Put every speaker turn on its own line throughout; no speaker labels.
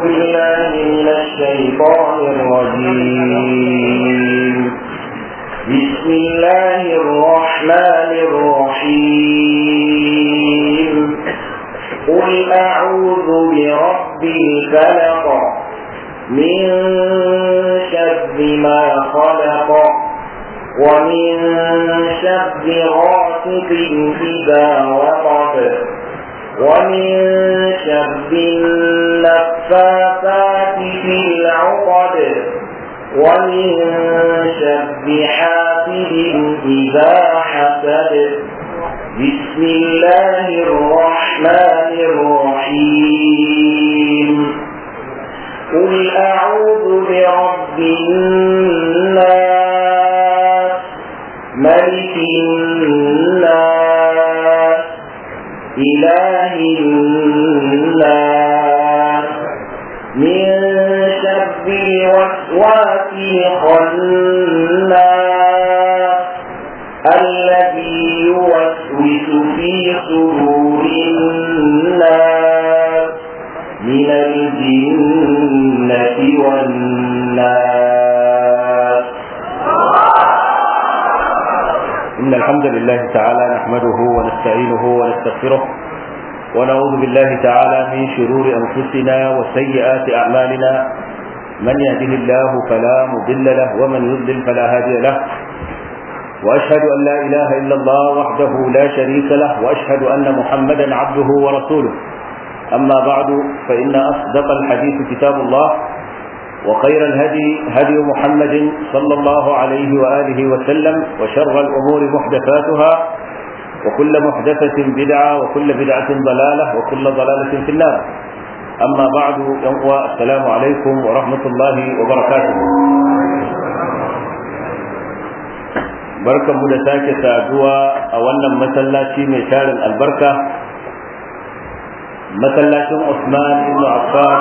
بالله من الشيطان الرجيم. بسم الله الرحمن الرحيم. قل أعوذ برب الفلق من شر ما خلق ومن شر غاسق إذا وقب ومن شر النفاثات في العقد ومن شر حاسد إذا حسد. بسم الله الرحمن الرحيم. قل أعوذ برب الناس ملك الناس إله الناس من شر الوسواس الخناس الذي يوسوس في صدور الناس من الجنة والناس.
إن الحمد لله تعالى نحمده ونستعينه ونستغفره ونعوذ بالله تعالى من شرور أنفسنا وسيئات أعمالنا. من يهده الله فلا مضل له ومن يضلل فلا هادي له. وأشهد أن لا إله إلا الله وحده لا شريك له وأشهد أن محمدا عبده ورسوله. أما بعد فإن أصدق الحديث كتاب الله وخير الهدي هدي محمد صلى الله عليه وآله وسلم وشر الأمور محدثاتها وكل محدثة بدعة وكل بدعة ضلالة وكل ضلالة في النار. أما بعد السلام عليكم ورحمة الله وبركاته. بركة مدساكة سادوا أولا مسلاتي ميشار البركة مسلاتي عثمان بن عفان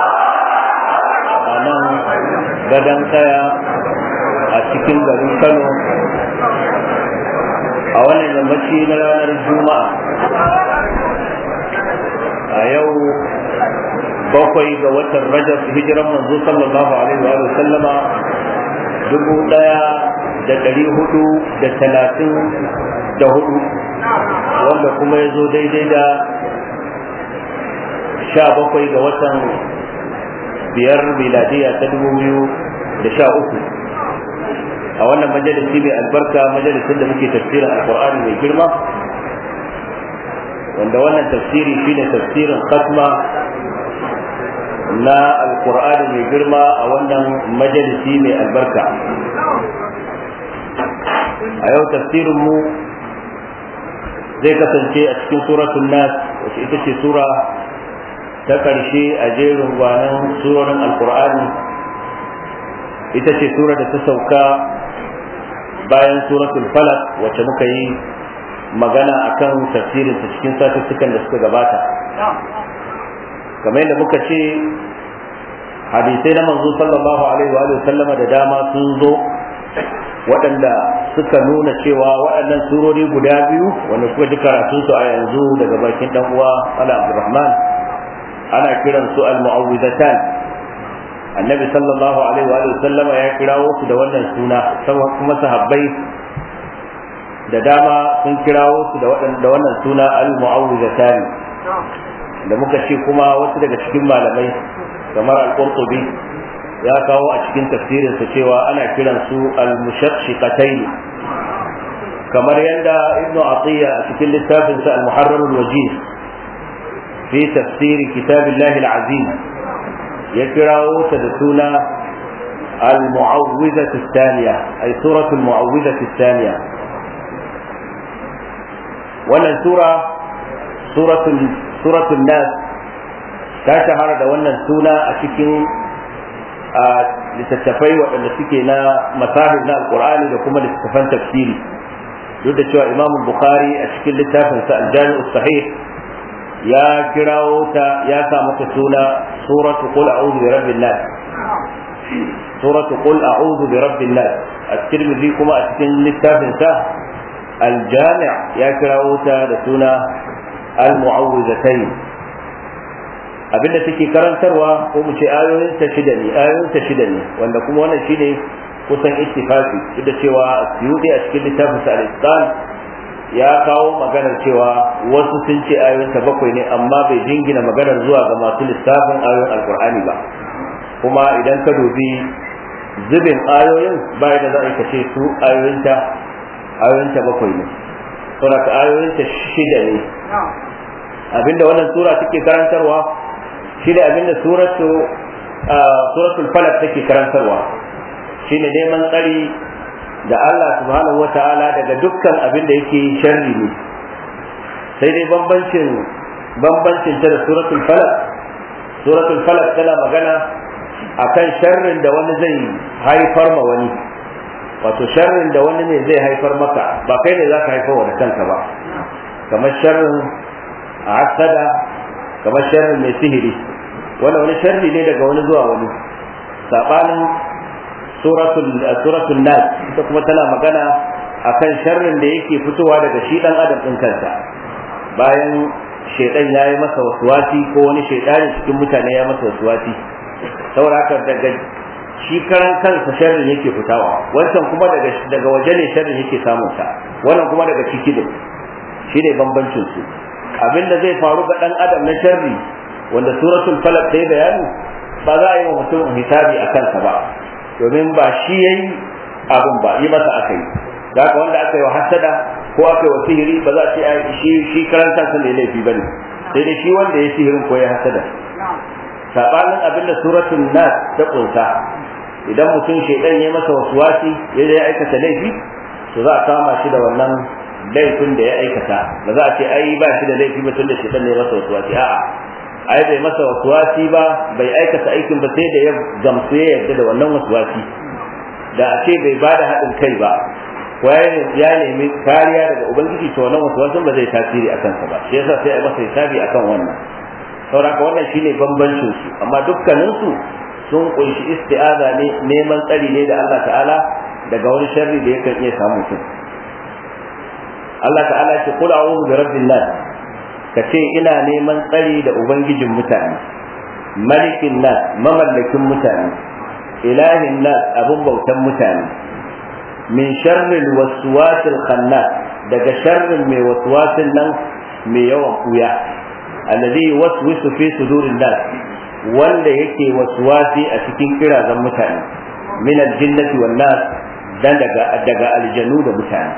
nan gadon kaya a cikin garin Kano a wannan yammaci na ranar Juma'a a yau 7 ga watan Rajab hijiran manzo sallallahu alaihi wa sallama 1434 wanda kuma ya zo daidai da 17 ga watan 5 miladiya ta 2013 a wannan majalisi mai albarka, majalisin da muke tafsirin alkur'ani mai girma, wanda wannan tafsiri shine tafsirin khatma na alkur'ani mai girma a wannan majalisi mai albarka. a yau tafsirin mu zai kasance a cikin suratul nas, wacce ita ce sura ta ƙarshe a jerin gwanan surorin alkur'ani. ita ce sura da ta sauka bayan suratul falaq wacce muka yi magana akan tafsirin ta cikin satuttukan da suka gabata. kamar yadda muka ce hadisai na manzo sallallahu alaihi wa sallama da dama sun zo waɗanda suka nuna cewa waɗannan surori guda biyu wanda kuka ji karatunsu a yanzu daga bakin dan uwa Ala Abdurrahman ana kiran su al-mu'awwidatan. annabi sallallahu alaihi wa sallama ya kirawo su da wannan suna, kuma sahabbai da dama sun kirawo su da wannan suna al-mu'awwidatan. da muka ce kuma wasu daga cikin malamai kamar al-Qurtubi ya kawo a cikin tafsirin sa cewa ana kiran su al-mushaqqiqatayn, kamar yadda Ibn Atiyya a cikin littafin sa al-Muharrar al-Wajiz في تفسير كتاب الله العزيز يقرأ تدسونا المعوذة الثانية، أي سورة المعوذة الثانية. wannan suratul nas ta shahara da wannan suna a cikin littattafai waɗanda suke na masahib na alƙur'ani da kuma littattafan tafsiri, duk da cewa Imam Bukhari a cikin littafinsa al-Jami' sahih ya kirawo ta, ya sa mata suna suratu qul a'udhu bi rabbin nas. suratu qul a'udhu bi rabbin nas. at-Tirmidhi kuma a cikin littafin sa al-Jami' ya kirawo ta da suna al-mu'awwidhatayn. abinda take karantarwa ko mu ce ayoyin ta shida ne wanda kuma wannan shine kusan ittifaqi duk da cewa Suyuti a cikin littafin sa al-Itqan ya kawo maganar cewa wasu sun ce ayoyin ta 7 ne amma bai jingina maganar zuwa ga masu lissafin ayoyin alqur'ani ba kuma idan ka dubi zubin ayoyin bai da za a kace su ayoyin ta 7 ne saboda ayoyin ta 6 ne abinda wannan sura take karantarwa shi ne abinda suratul falaq take karantarwa shine neman tsari da Allah subhanahu wataala daga dukkan abin da yake sharri ne sai dai bambancin ta da suratul falaq tana magana akan sharrin da wani zai haifar ma wani wato sharrin da wani ne zai haifar maka ba kai ne zaka haifar wa da kanka ba kamar sharrin hasada kamar sharrin mai sihiri wani sharri ne daga wani zuwa wani sabanin suratul nas ita kuma tana magana akan sharrin da yake fitowa daga shi dan adam din kansa bayan shedan yayi masa waswasi ko wani shedani cikin mutane ya masa waswasi saboda haka daga shi karan kansa sharrin yake fitawa wancan kuma daga waje ne sharrin yake samun sa wannan kuma daga ciki ne shine bambancin su abinda zai faru ga dan adam na sharri wanda suratul falaq ta yi bayani ba za a yi wa mutum hisabi a kansa ba domin ba shi yayi abun ba yi masa aka yi da haka wanda aka yi wa hasada ko aka yi wa sihiri ba za a ce shi karanta sa ne laifi bane sai dai shi wanda ya sihirin ko ya hasada sabanin abinda suratul nas ta kunsa idan mutum shaidan ya masa waswasi ya aikata laifi to za a kama shi da wannan laifin da ya aikata ba za a ce ai ba shi da laifi ba tun da shaidan ne masa waswasi a'a ai bai masa waswasi ba bai aikata aikin ba sai da ya gamsu ya yarda da wannan waswasi da a ce bai bada haɗin kai ba ko ya nemi kariya daga ubangiji to wannan waswasin ba zai tasiri a kansa ba shi yasa sai a masa hisabi akan wannan saboda wannan shine bambancin su amma dukkanin su sun kunshi isti'aza ne neman tsari ne da Allah ta'ala daga wani sharri da yakan iya samu mutum Allah ta'ala ya ce qul a'udhu bi rabbin nas kace ina neman tsari da ubangijin mutane malikin nas mamallakin mutane ilahin nas abun bautan mutane min sharril waswasil khannas daga sharrin mai waswasin nan mai yawan kuya alladhi waswisu fi sudurin nas wanda yake waswasi a cikin kirazan mutane min aljinnati wan nas dan daga aljanu da mutane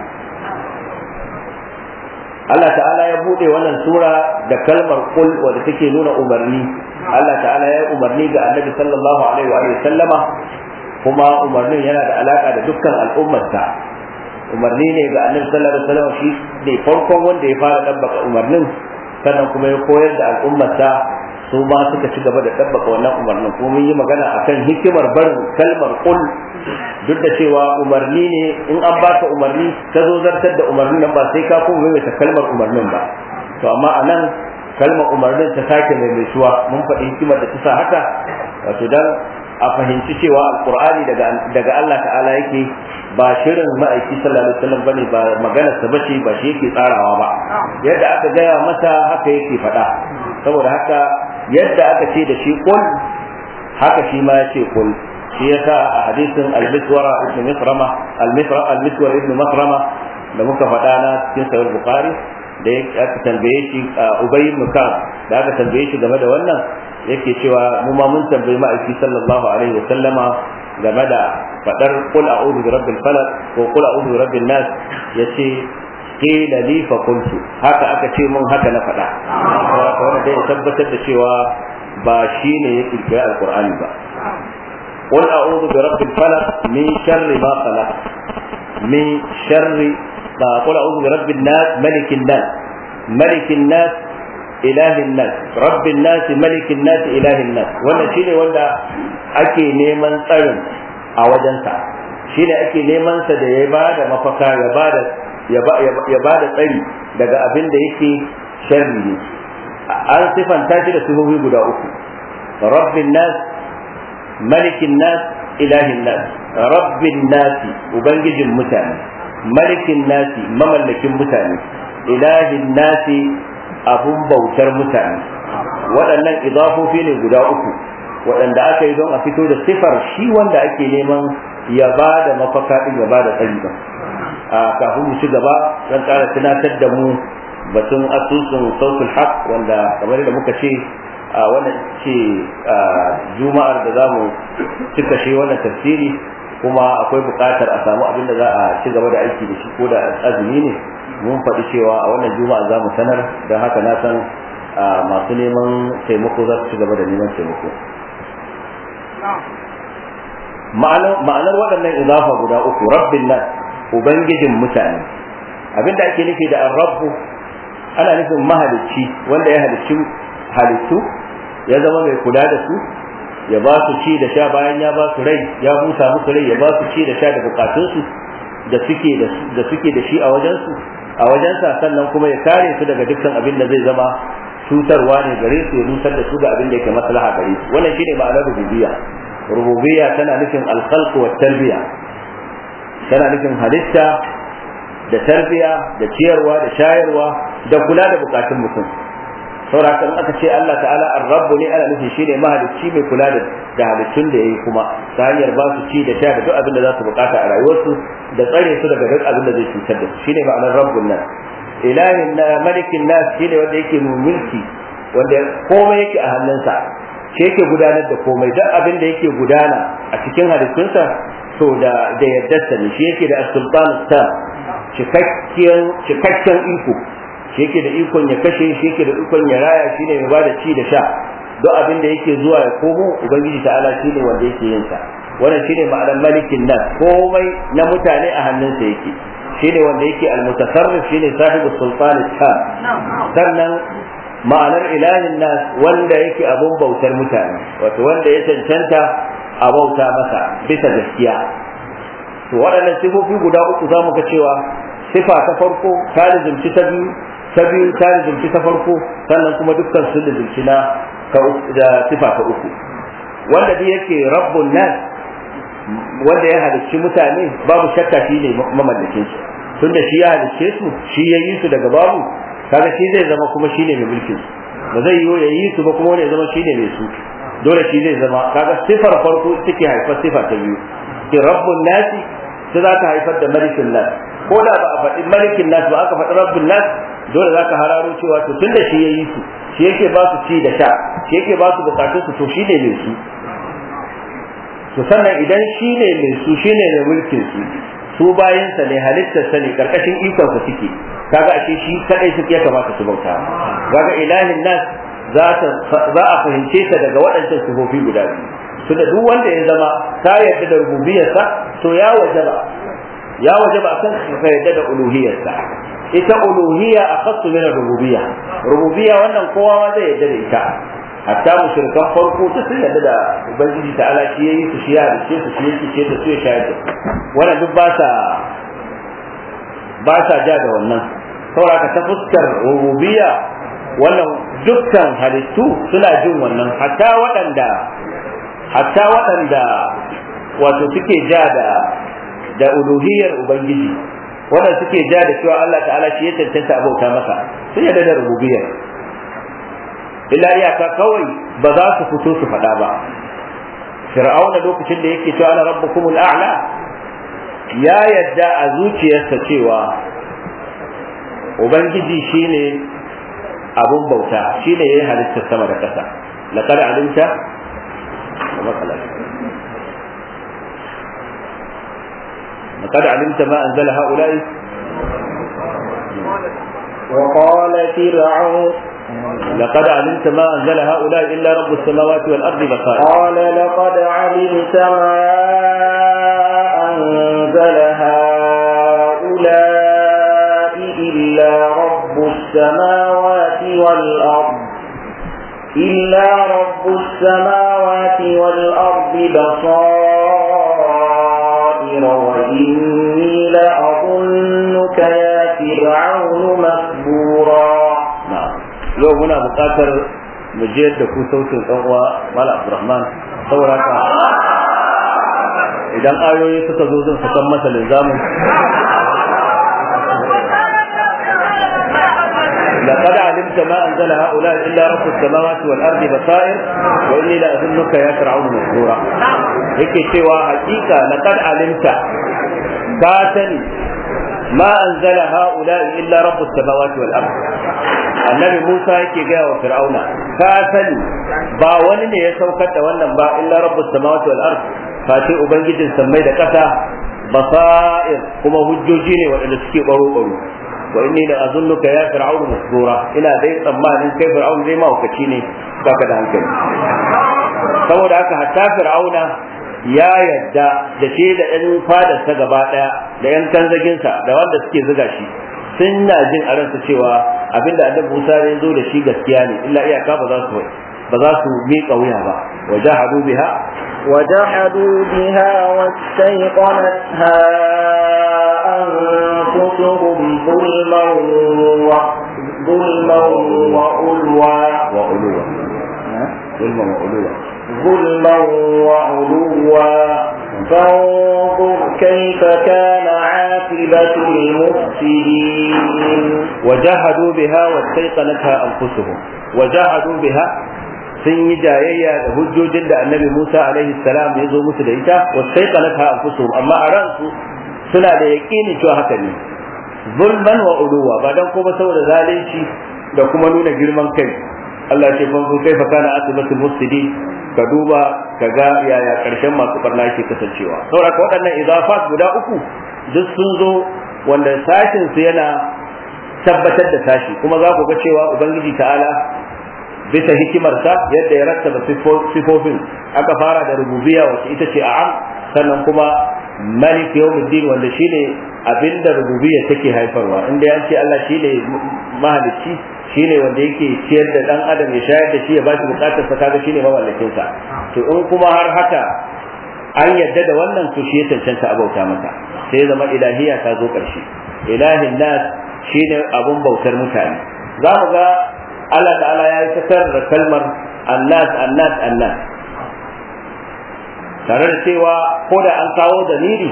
Allah ta'ala ya bude wannan sura da kalmar qul wanda take nuna umarni Allah ta'ala ya umarni ga Annabi sallallahu alaihi wa sallama kuma umarnin yana da alaka da dukkan al'ummarsa umarni ne ga Annabi sallallahu alaihi wa sallam shi ne farkon wanda ya fara dabbaka umarnin sannan kuma ya koyar da al'ummarsa su ma suka ci gaba da dabbaka wannan umarnin kuma mun yi magana akan hikimar barin kalmar qul duk da cewa umarni ne in an baka umarni ka zo zartar da umarnin nan ba sai ka kuma mai kalmar umarnin ba to amma anan kalmar umarnin ta sake mai suwa mun faɗi hikimar da ta sa haka wato dan a fahimci cewa alqur'ani daga Allah ta'ala yake ba shirin ma'aiki sallallahu alaihi wasallam bane ba maganar sa bace ba shi yake tsarawa ba yadda aka gaya masa haka yake faɗa saboda haka yadda aka ce da shi qul haka shi ma ya ce qul shi yasa a hadisin al-miswara ibn misrama al-miswar ibn masrama da muka faɗa na cikin sahih bukhari da aka tambaye shi ubay ibn ka'ab da aka tambaye shi game da wannan yake cewa mu ma mun tambayi ma'aiki sallallahu alaihi wa sallama game da fadar qul a'udhu bi rabbil falaq ko qul a'udhu bi rabbin nas yace qila li fa qultu haka aka ce mun haka na faɗa wannan dai tabbatar da cewa ba shine ya kirkira alqur'ani ba qul a'udhu bi rabbil falaq min sharri ma khalaq min sharri qul a'udhu bi rabbin nas malikin nas ilahin nas rabbin nas malikin nas ilahin nas wannan shine wanda ake neman tsarin a wajensa shine ake neman sa da ya bada mafaka ya bada tsari daga abin da yake sharri ne an sifanta shi da sifofi guda uku rabbin nas malikin nas ilahin nas rabbin nas ubangijin mutane malikin nasi mamallakin mutane ilahin nasi abun bautar mutane waɗannan idafofi ne guda uku waɗanda aka yi don a fito da sifar shi wanda ake neman ya ba da mafaka ɗin ya ba da tsari ba. Kafin mu ci gaba zan ƙara tunatar da mu batun asusun sautul haq wanda kamar da muka ce wannan ce juma'ar da za mu cika shi wannan tafsiri, kuma akwai buƙatar a samu abin da za a ci gaba da aiki da shi ko da azumi ne. Mun faɗi cewa a wannan juma'a za mu sanar, don haka na san masu neman taimako za su ci gaba da neman taimako. Ma'anar waɗannan izafa guda uku, rabbin nan ubangijin mutane, abinda ake nufi da rabbu ana nufin mahalicci wanda ya halicci halittu, ya zama mai kula da su, ya ba su ci da sha bayan ya ba su rai, ya busa musu rai, ya ba su ci da sha da bukatunsu da suke da shi a wajensa, sannan kuma ya kare su daga dukkan abin da zai zama cutarwa ne gare su, ya nusar da su ga abin da yake maslaha gare su. Wannan shine ma'anar rububiyya. Rububiyya tana nufin al-khalq wa tarbiya, tana nufin halitta da tarbiya da ciyarwa da shayarwa da kula da bukatun mutum. saboda in aka ce Allah ta'ala ar-rabb ne ana nufin shine mahalicci mai kula da halittun da yayi, kuma ta hanyar ba su ci da sha da duk abin da za su bukata a rayuwarsu da tsare su daga duk abin da zai cutar da su, shine ma'anar rabbun nas. Ilahin na malikin nas shine wanda yake mulki, wanda komai yake a hannunsa, shi yake gudanar da komai, duk abin da yake gudana a cikin halittunsa to da yaddarsa ne, shi yake da as-sultan ta cikakken iko, shi yake da ikon ya kashe, shi yake da ikon ya raya, shine mai bada ci da sha, duk abin da yake zuwa ya komo ubangiji ta'ala shine wanda yake yin sa. Wannan shine ma'anar malikin nas, komai na mutane a hannunsa yake, shine wanda yake al-mutasarrif, shine sahibu sultan ta. Sannan ma'anar ilahin nas wanda yake abun bautar mutane, wato wanda ya cancanta a bauta masa bisa gaskiya. To waɗannan sifofi guda uku za mu ga cewa sifa ta farko ta lizimci ta biyu ta lizimci ta farko, sannan kuma dukkan sun lizimci da sifa ta uku. Wanda dai yake rabbun nas, wanda ya halicci mutane, babu shakka shi ne mamallakin su, tunda shi ya halicce su, shi ya yi su daga babu, kaga shi zai zama kuma shi ne mai mulkin su. Ba zai yiwu ya yi su ba kuma wani ya zama shi ne mai su, dole shi zai zama. Kaga sifar farko take haifar sifa ta biyu, ki rabbun nasi sai za ta haifar da malikin nas. Ko da ba a faɗi malikin nas ba, aka faɗi rabbun nas, dole za ka hararo cewa to tunda shi ya yi su, shi yake ba su ci da sha, shi yake ba su bukatun su, to shi ne mai su. To sannan idan shi ne mai su, shi ne mai mulkin su bayansa ne, halittarsa ne, karkashin ikonsa suke, kaga ashe shi kadai suke ya kamata su bauta. Kaga ilahin nas za a fahimce ta daga waɗancan sifofi guda biyu. Tunda duk wanda ya zama ta yarda da rububiyarsa, to ya wajaba akan ka yarda da uluhiyarsa. Ita uluhiyya akhassu min rububiyya. Rububiyya wannan kowa ma zai yarda da ita, hatta mushrikan farko ta sun yarda da ubangiji ta'ala shi yayi su, shi ya rice su, shi yake ce da su ya shayar da wannan duk ba sa ja da wannan. saboda ka ta fuskar rububiyya wannan dukkan halittu suna jin wannan, hatta waɗanda wato suke ja da uluhiyyar ubangiji, wanda suke ja da cewa Allah ta'ala shi ya tantance abauta masa, sun yarda da rububiyyar, illa iyaka kawai ba za su fito su faɗa ba. Fir'auna lokacin da yake cewa ana rabbukumul a'la, ya yadda a zuciyarsa cewa ubangiji shine abun bauta, shine yayin halittar sama da ƙasa. laqad alimta لقد علمت ما أنزل هؤلاء.
وقال فرعون
لقد علمت ما أنزل هؤلاء إلا رب السماوات والأرض بصائر.
قال لقد علمت ما أنزل هؤلاء إلا رب السماوات والأرض بصائر وإني لأظنك يا فرعون مسبورا.
yau muna buƙatar mu je da ku sautin ɗan uwa Malam Abdulrahman, saboda haka idan ayoyi suka zo zan sakan masa linzamin. laqad alimta alimta ma anzala haula illa rabbus samawati wal ardi basair wa inni la azunnuka ya fir'aun masrura yake cewa hakika laqad alimta ka sani ma anzala haula illa rabbus samawati wal ardi annabi Musa yake gaya wa fir'auna ka sani ba wani ne ya saukar da wannan ba illa rabbus samawati wal ardi fati ubangijin sammai da kasa basair kuma hujjoji ne waɗanda suke baro wa inni la azunnuka ya fir'aun masrura ina dai tsammanin kai fir'aun dai mahaukaci ne baka da hankali saboda haka hatta fir'auna ya yadda da shi da ɗan fadarsa gaba ɗaya da ‘yan kanzaginsa da wanda suke zuga shi sun na jin a ransa cewa abinda annabi Musa ya zo da shi gaskiya ne illa iyaka ba za su miƙa wuya ba wajahadu biha
wastayqanatha anfusuhum zulman وعلوا فانظر كيف كان عاقبة المفسدين
وجاهدوا بها واستيقنتها أنفسهم وجاهدوا بها sun yi jayayya da hujjojin da annabi Musa alaihi salam ya zo musu da ita wastaiqanatha anfusuhum amma a ransu suna da yaqini cewa haka ne zulman wa uluwa ba dan ko ba saboda zalunci da kuma nuna girman kai Allah ce fanzu kai fa kana asibatul mufsidin ka duba ka ga yaya karshen masu barna yake kasancewa saboda waɗannan idafat guda uku duk sun zo wanda sashin su yana tabbatar da sashi kuma za ku ga cewa ubangiji ta'ala bisa hikimarsa yadda ya rattaba sifofin aka fara da rububiyya wacce ita ce a'am sannan kuma malik yawmiddin wanda shine abinda rububiyya take haifarwa inda ya ce Allah shine mahalicci shine wanda yake ciyar da dan adam ya shayar da shi ya bashi bukatar sa kaga shine mamallakin sa to in kuma har haka an yadda da wannan to shi ya cancanta abauta masa sai zama ilahiya ta zo karshe ilahin nas shine abun bautar mutane za mu ga Allah ta'ala ya yi fitar da kalmar annas tare da cewa ko da an kawo damiri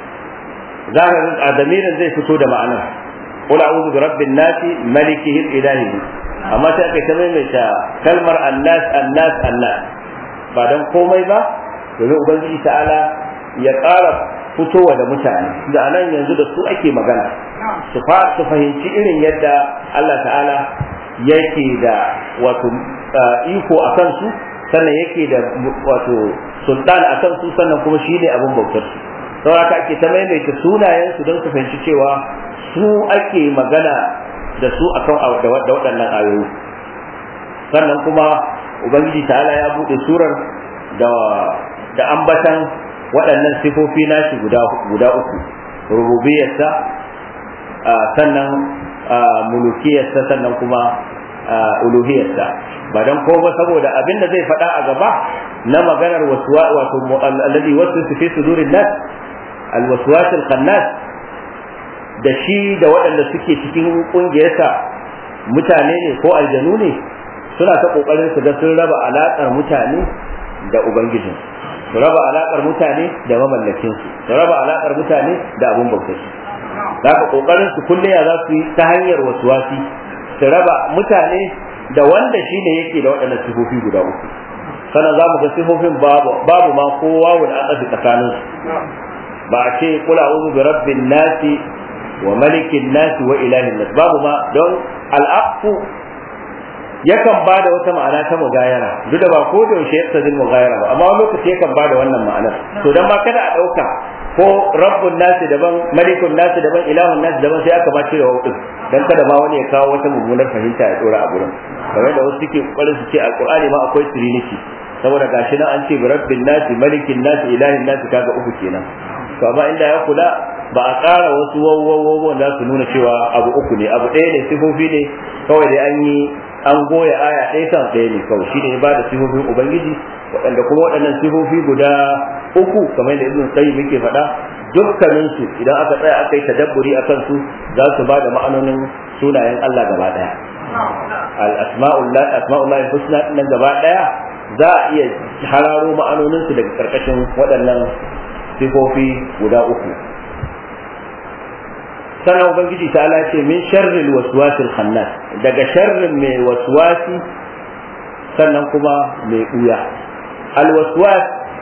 za ka ga damirin zai fito da ma'anar qul a'udhu bi rabbin nas malikihil ilahi amma sai aka maimaita kalmar annas ba dan komai ba domin ubangiji ta'ala ya ƙara fitowa da mutane da anan yanzu da su ake magana su fahimci irin yadda Allah ta'ala yake da wato iko a kansu sannan yake da wato sultan a kansu sannan kuma shi ne abin bautar su saboda ake ta maimaita sunayen su don su fahimci cewa su ake magana da su akan da waɗannan ayoyi sannan kuma ubangiji ta'ala ya buɗe surar da ambatan waɗannan sifofi nashi guda uku rububiyarsa sannan mulukiyarsa sannan kuma uluhiyarsa ba dan ko ba saboda abinda zai faɗa a gaba na maganar wato alladhi waswasa fi sudurin nas alwaswas alkhannas da shi da waɗanda suke cikin kungiyarsa mutane ne ko aljanu ne suna ta kokarin su ga sun raba alaƙar mutane da ubangijin su raba alaƙar mutane da mamallakin su raba alaƙar mutane da abun bautar su da ka kokarin su kulle ya za su yi ta hanyar waswasi su raba mutane da wanda shine yake da waɗannan sifofi guda uku sannan za mu ga sifofin babu ma kowa wani aka tsakanin su ba a ce kula a'udhu bi rabbin nasi wa malikin nasi wa ilahin nas babu ma don al'aqu yakan ba da wata ma'ana ta mugayara duk da ba ko da yaushe yake da mugayara ba amma wani lokaci yakan ba da wannan ma'anar to dan ma kada a dauka ko rabbun nasi daban malikun nasi daban ilahun nasi daban sai aka ba cire wudin dan kada ma wani ya kawo wata mummunar fahimta ya dora a gurin kamar da wasu suke kokarin su ce alqur'ani ma akwai trinity saboda gashi nan an ce bi rabbin nasi malikin nasi ilahin nasi kaga uku kenan to amma inda ya kula ba a ƙara wasu wawo da su nuna cewa abu uku ne abu ɗaya ne sifofi ne kawai dai an goya aya ɗaya kan ɗaya ne kawai shi ne ba da sifofin ubangiji waɗanda kuma waɗannan sifofi guda uku kamar da ibn qayyim yake faɗa dukkaninsu idan aka tsaya aka yi tadabburi akan su za su ba da ma'anonin sunayen Allah gaba ɗaya al-asma'ullahi husna nan gaba ɗaya za a iya hararo ma'anonin su daga karkashin waɗannan sifofi guda uku sanan ubangiji ta ala ce min sharril waswasil khannas, daga sharrin mai waswasi sannan kuma mai buya. Al waswas,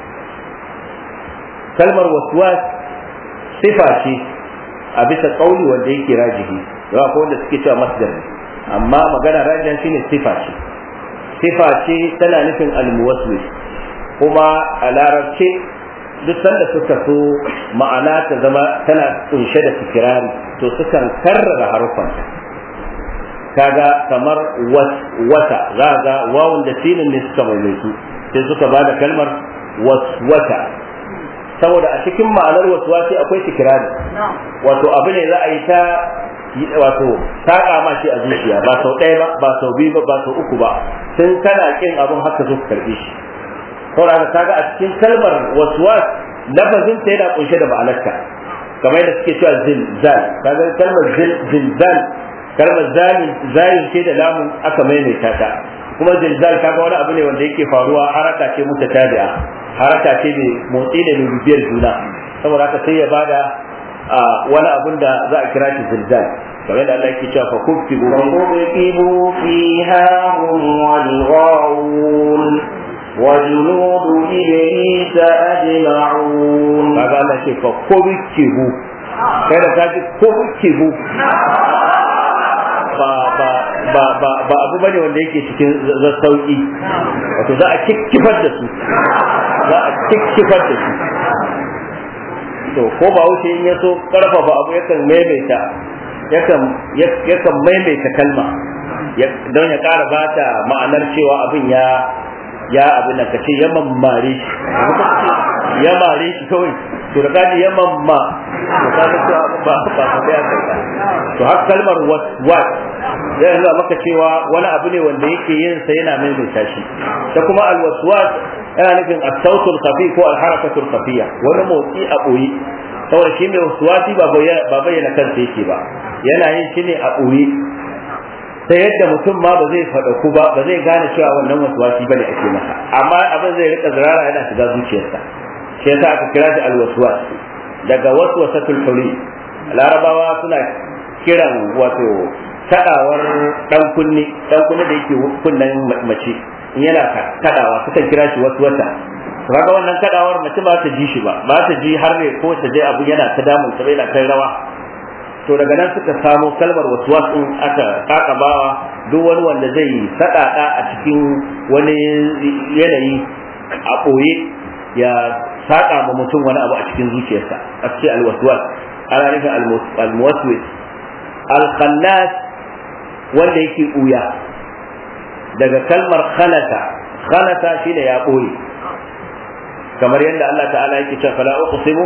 kalmar waswas sifa ce a bisa kauli wanda yake rajihi, yawa ko wanda suke cewa masdar, amma magana rajihan shine sifa ce. Sifa ce tana nufin al-muwaswis, kuma a larabce duk sanda suka so ma'ana ta zama tana kunshe da fikirari to sukan karrara harufan. Kaga kamar wata, za ga wawun da sinin ne suka maimaitu sai suka bada kalmar waswata, saboda a cikin ma'anar waswasi akwai fikirari, wato abu ne za a yi ta wato saƙa ma shi a zuciya, ba sau ɗaya ba, ba sau biyu ba, ba sau uku ba, tun kana kin abin haka zo ka karɓe shi. saboda kaga a cikin kalmar waswas lafazin ta yana kunshe da ma'anarta, kamar yadda suke cewa zilzal, kaga kalmar zilzal, kalmar zalin ce da lamun aka maimaita ta, kuma zilzal kaga wani abu ne wanda yake faruwa, haraka ce mutatabi'a, haraka ce mai motsi da mai bibiyar juna, saboda haka sai ya bada wani abun da za a kira shi zilzal, kamar yadda Allah yake cewa fa kubkibu
fiha hum wal ghawun وجنود إبليس أجمعون.
هذا الله شيء فكبكبوا كذا كذا كبكبوا ba abu bane wanda yake cikin sauki, wato za a kikkifar da su, to ko ba wuce in yaso karfafa abu yakan maimaita kalma don ya kara bata ma'anar cewa abin ya abin da kace ya mammare shi, ya mare shi kawai, to da kaji ya mamma to kaga cewa ba ta ya kai, to har kalmar waswas zai nuna maka cewa wani abu ne wanda yake yin sa yana maimaita shi. da kuma alwaswas yana nufin as-sautul khafi ko al-harakatul khafiya, wani motsi a boye, saboda shi mai waswasi ba bayyana kansa yake ba, yana yin shi ne a boye, sai yadda mutum ma ba zai faɗaku ba zai gane cewa wannan waswasi bane ake masa, amma abin zai rika zirara yana shiga zuciyarsa, shi yasa aka kira shi alwaswas daga waswasatul huli. Larabawa suna kiran wato kadawar dan kunne da yake kunnen mace in yana kadawa sukan kira shi waswasa. kaga wannan kadawar mace ba ta ji shi ba ta ji har ne ko ta je abu yana ta damun ta yana kai rawa, to daga nan suka samo kalmar waswas din aka kakabawa duk wani wanda zai sadada a cikin wani yanayi a boye ya saka ma mutum wani abu a cikin zuciyarsa, a ce alwaswas ana nufin almuwaswis. Alkhannas wanda yake uya daga kalmar khanata shine ya boye, kamar yadda Allah ta'ala yake cewa fala uqsimu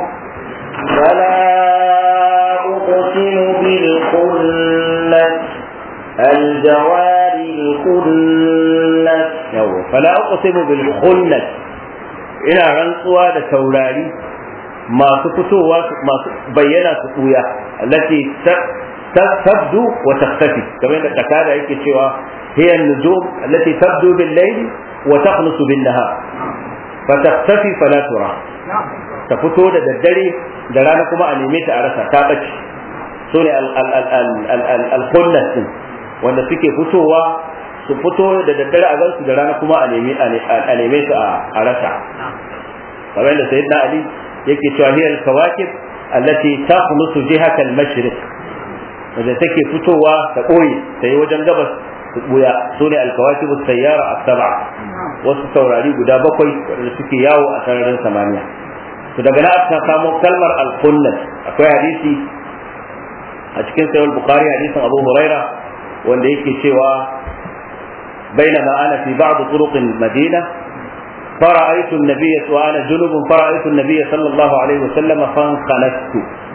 bil khunnas aljawari al khunnas, fala uqsimu bil khunnas, ina rantsuwa da taurari masu fitowa masu bayyana su kuya, allati tabdu wa takhtafi, kamar yadda takada yake cewa hiya an-nujum allati tabdu bil layli wa takhlusu bin nahar fa takhtafi fala tura, ta fito da daddare da rana kuma a neme ta a rasa, ta bace. Sune al-khunnas din wanda suke fitowa su fito da daddare a gansu da rana kuma a neme su a rasa, kamar da sayyidina Ali yake cewa hiya al-kawakib allati takhlusu jihata al-mashriq, wanda take fitowa ta koyi ta yi wajen gabas su buya. Sune al-kawakib as-sayyara as-sab'a, wasu taurari guda bakwai wanda suke yawo a sararin samaniya. to daga nan aka samu kalmar al-khunnas. Akwai hadisi a cikin sahih al-bukhari hadisin Abu Huraira wanda yake cewa bainama ana fi ba'd turuq al-madina فرأيت النبي وأنا جنوب فرأيت النبي صلى الله عليه وسلم فانخنست.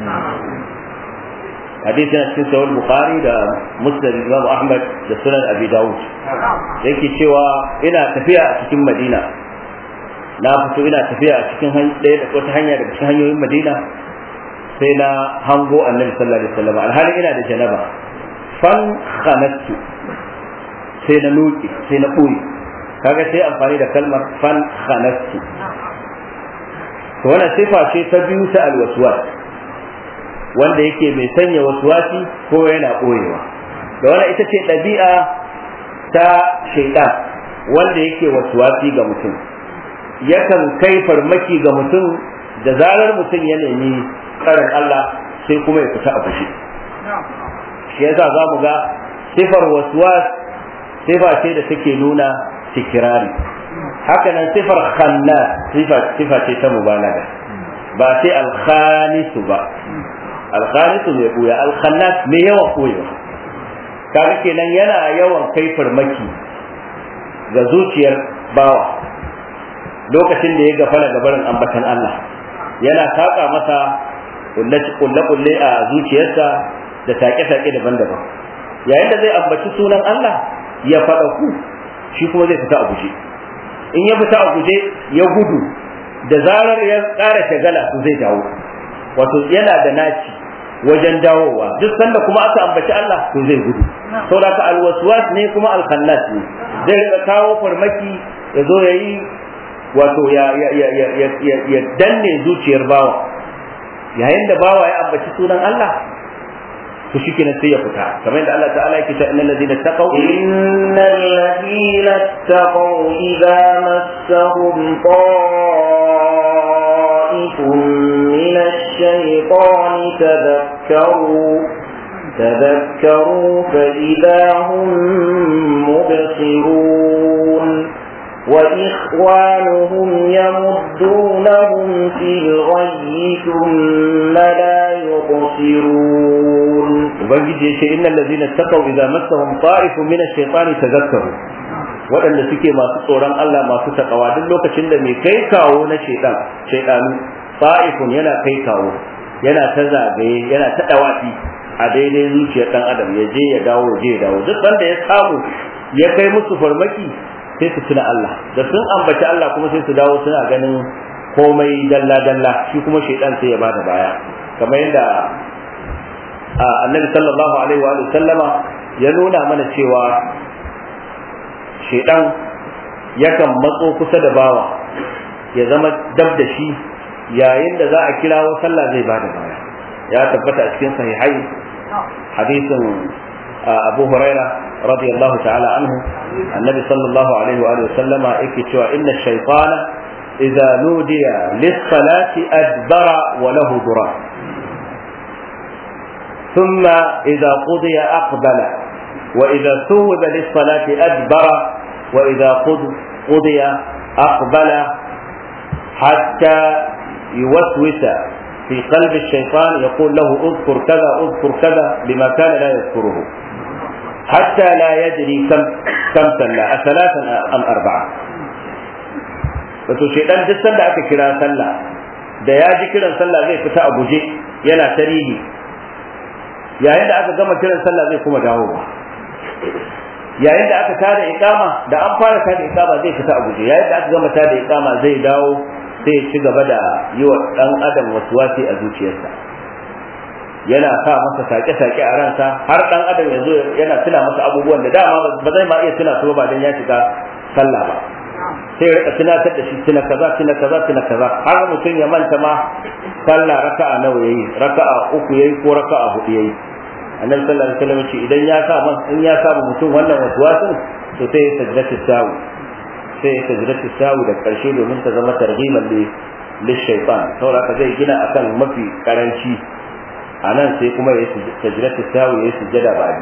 حديثنا في سهل البخاري ده مسند الإمام أحمد ده سنن أبي داود. yake cewa ina tafiya a cikin Madina, na fito ina tafiya a cikin wata hanya daga cikin hanyoyin Madina, sai na hango Annabi sallallahu alaihi wasallam alhali ina da janaba, fankanastu, sai na nuki, sai na ɓoye. kaga sai amfani da kalmar fan khanastu. to wannan sifa ce ta biyu ta alwaswas. wanda yake mai sanya waswasi ko yana ɓoyewa. da wannan ita ce ɗabi'a ta shaitan wanda yake waswasi ga mutum, yakan kai farmaki ga mutum da zarar mutum ya nemi tsarin Allah sai kuma ya fita a fushi. shi yasa za mu ga sifar waswas sifa ce da take nuna tikirari, haka nan sifar khannas sifa ce ta mubalaga, ba sai alkhanisu ba. alkhanisu mai buya, alkhannas mai yawan koyewa. kaga kenan yana yawan kai farmaki ga zuciyar bawa lokacin da ya gafara gabarin ambatan Allah, yana saka masa kulle a zuciyarsa da take-take daban-daban. yayin da zai ambaci sunan Allah ya faɗa ku, shi kuma zai fita a guje. in ya fita a guje ya gudu, da zarar ya ƙara shagala to zai dawo. wato yana da naci wajen dawowa, duk sanda kuma aka ambaci Allah to zai gudu. saboda ka alwaswas ne kuma alkhannas ne, zai rika kawo farmaki ya zo yayi wato ya danne zuciyar bawa. yayin da bawa ya ambaci sunan Allah to shi kenan sai ya fita, kamar yadda Allah ta'ala yake cewa innal ladina taqaw
idza massahum ta'ifun min ash-shaytani tadhakkaru fa idza hum mubsirun وإخوانهم يمدونهم في الغي ثم لا يقصرون.
وبنجي إن الذين اتقوا إذا مسهم طائف من الشيطان تذكروا. waɗanda suke masu tsoron Allah masu takawa duk lokacin da mai kai kawo na shaidanu ta'ifun yana kai kawo, yana ta zagaye, yana ta dawafi a daidai zuciyar dan adam, ya je ya dawo duk wanda ya samu ya kai musu farmaki sai su tuna Allah, da sun ambaci Allah kuma sai su dawo suna ganin komai dalla shi kuma shaitan sai ya bada baya. kamar yadda annabi sallallahu alaihi wa sallama ya nuna mana cewa shaitan yakan matso kusa da bawa ya zama dab da shi, yayin da za a kirawo sallah zai bada baya. ya tabbata a cikin sahihai hadisin Abu Huraira radiyallahu ta'ala anhu, annabi sallallahu alaihi wa sallama yake cewa inna ash-shaytana idza nudiya lis-salati adbara wa lahu dura thumma idza qudiya aqbala wa idza thuwida lis-salati adbara wa idza qudiya aqbala hatta yuwaswisa في قلب الشيطان يقول له اذكر كذا بما كان لا يذكره حتى لا يدري كم صلى أثلاثا أم أربعة. wato shedan duk sanda aka kira sallah da ya ji kiran sallah zai fita a guje yana tarihi, yayin da aka gama kiran sallah zai kuma dawo. yayin da aka tada iqama, da an fara tada iqama zai fita a guje, yayin da aka gama tada iqama zai dawo, sai ci gaba da yi wa dan adam waswasi a zuciyarsa, yana sa masa sake-sake a ransa, har dan adam ya zo yana tuna masa abubuwan da dama ba zai ma iya tuna su ba dan ya shiga sallah ba. sai ya rika tunatar da shi tuna kaza har mutum ya manta ma sallah raka'a nawa yayi, raka'a 3 yayi ko raka'a 4 yayi. annabi sallallahu alaihi wasallam ce idan ya sa in ya sa mutum wannan waswasin to sai sajdatu sawu da karshe domin ta zama targhiman lishaytan, saboda ka zai gina akan mafi karanci anan, sai kuma ya sajdatu sawu ya sujada ba'di.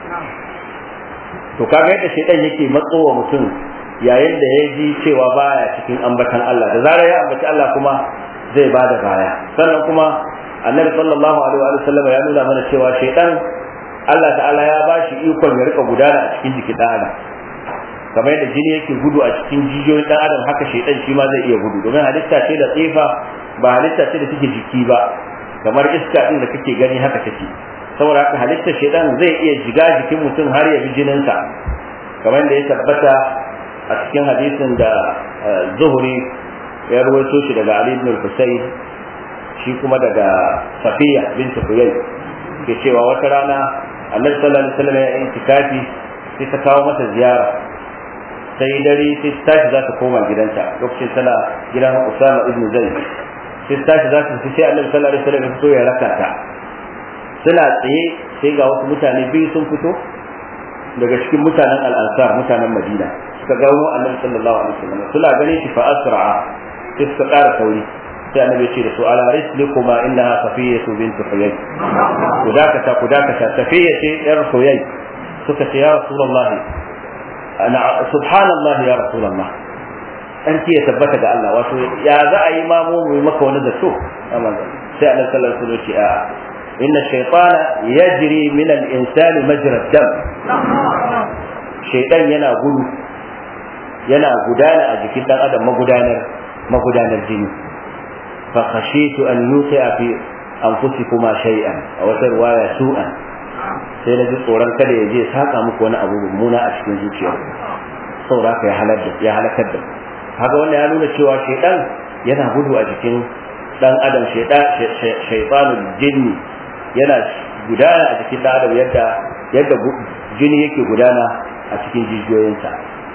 to kaga yadda shaytan yake matsowa mutum yayin da ya ji cewa baya cikin ambatan Allah, da zarar ya ambaci Allah kuma zai bada baya. sannan kuma annabi sallallahu alaihi wa sallam ya nuna mana cewa shaytan Allah ta'ala ya bashi ikon ya rika gudana a cikin jikin dan adam, kamar yadda jini yake gudu a cikin jijiyoyin dan adam, haka shaytan shi ma zai iya gudu, domin halitta ce da tsifa, ba halitta ce da take jiki ba, kamar iska din da kake gani haka take. saboda haka halittar shaytan zai iya shiga jikin mutum har ya bi jininsa, kamar da ya tabbata a cikin hadisin da Zuhri ya rawaito shi daga Ali ibn al-Husayn, shi kuma daga Safiya bint Huyay, ke cewa wata rana Annabi sallallahu alaihi wasallam ya yi itikafi, sai ta kawo masa ziyara, sai dare sai tashi za ta koma gidanta, lokacin tana gidan Usama ibn Zayd, sai tashi za ta sai Annabi sallallahu alaihi wasallam ya fito ya raka ta, suna tsaye sai ga wasu mutane biyu sun fito daga cikin mutanen al-ansar mutanen Madina suka ga annabi sallallahu alaihi wasallam suna gane shi fa asra'a sai suka ƙara sauri sai annabi ce da su ala rislikuma innaha safiyatu bint huyay kudakata safiya ce yar huyay suka ce ya rasulullahi ana subhanallah ya rasulullah an ce ya tabbata ga Allah wato ya za a yi mamu mu maka wani da so sai annabi sallallahu alaihi wasallam ce a inna shaytana yajri min al-insani majra ad-dam shaytan yana gudu yana gudana a jikin dan adam magudanar jini fa khashitu an yuqa fi anfusikuma shay'an aw riwaya su'an sai na ji tsoron kada ya je saka muku wani abu mummuna a cikin zuciya saboda ka ya halakar da haka wannan ya nuna cewa shaytan yana gudu a jikin dan adam shaytanul jinni yana gudana a cikin dan adam yadda jini yake gudana a cikin jijiyoyinsa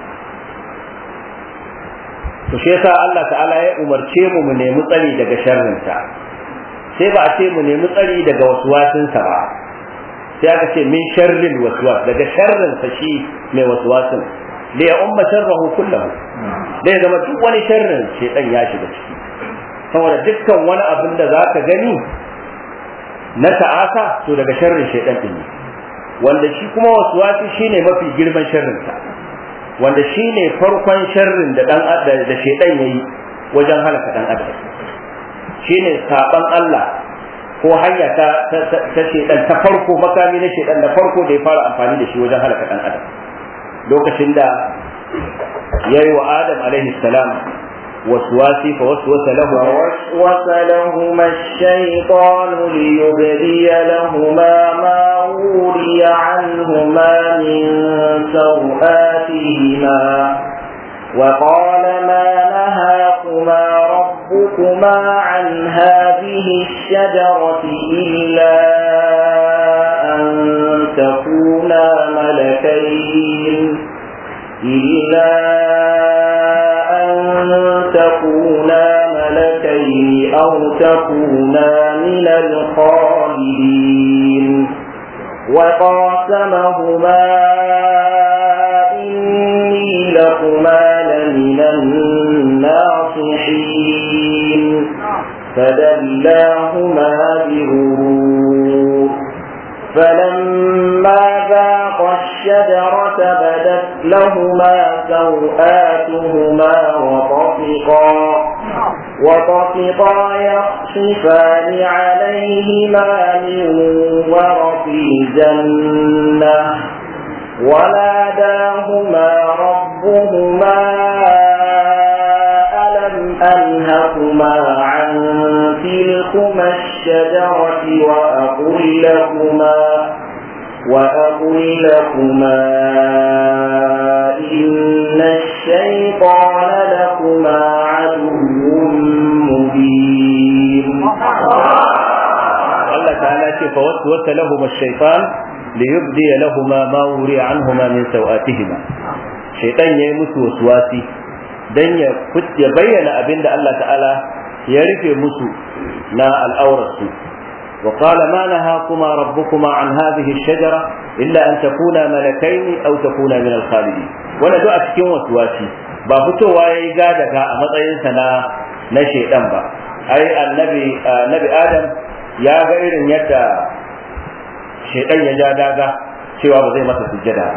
to shi yasa Allah ta'ala ya umarce mu nemi tsari daga sharrinsa sai ba a ce mu nemi tsari daga waswasinsa ba sai aka ce min sharril waswas daga sharrinsa shi mai waswasin da ya umma sharrahu kullahu da ya zama duk wani sharrin shedan ya shiga ciki saboda dukkan wani abin da zaka gani na ta'asa to daga sharrin shedan din wanda shi kuma waswasi shine mafi girman sharrinsa wanda shine farkon sharrin da da shedan yayi wajen halaka dan adam shine saban Allah ko hanya ta shedan ta farko makami na shedan da farko da ya fara amfani da shi wajen halaka dan adam lokacin da yayi wa Adam alaihi salam waswasi fa waswasa lahum ash-shaytanu liyubdiya lahumā mā wuriya 'anhumā min sawātihimā وقال ما نهاكما ربكما عن هذه الشجرة إلا أن تكونا ملكين أو تكونا من الخالدين وقاسمهما إني لكما لمن الناصحين فدلاهما بغرور فلما ذاقا الشجرة بدت لهما سوآتهما وطفقا يخصفان عليهما من ورق الجنة وناداهما ربهما ألم أنهكما عن تلكما الشجرة وأقل لكما إن الشيطان لكما عدو مبين الله تعالى فوسوس لهما الشيطان ليبدي لهما ما وري عنهما من سوآتهما شيطان يمس وسواسي dan ya bayyana abin da Allah ta'ala ya rufe musu na al'aurarsu wa qala ma nahakuma rabbukuma an hadhihi ash-shajara illa an takuna malakaini aw takuna min al-khalidin wala do a cikin waswasi ba fitowa yayi daga a matsayinsa na shaydan ba ai annabi Adam ya ga irin yadda shaydan ya ja daga cewa ba zai masa sujjada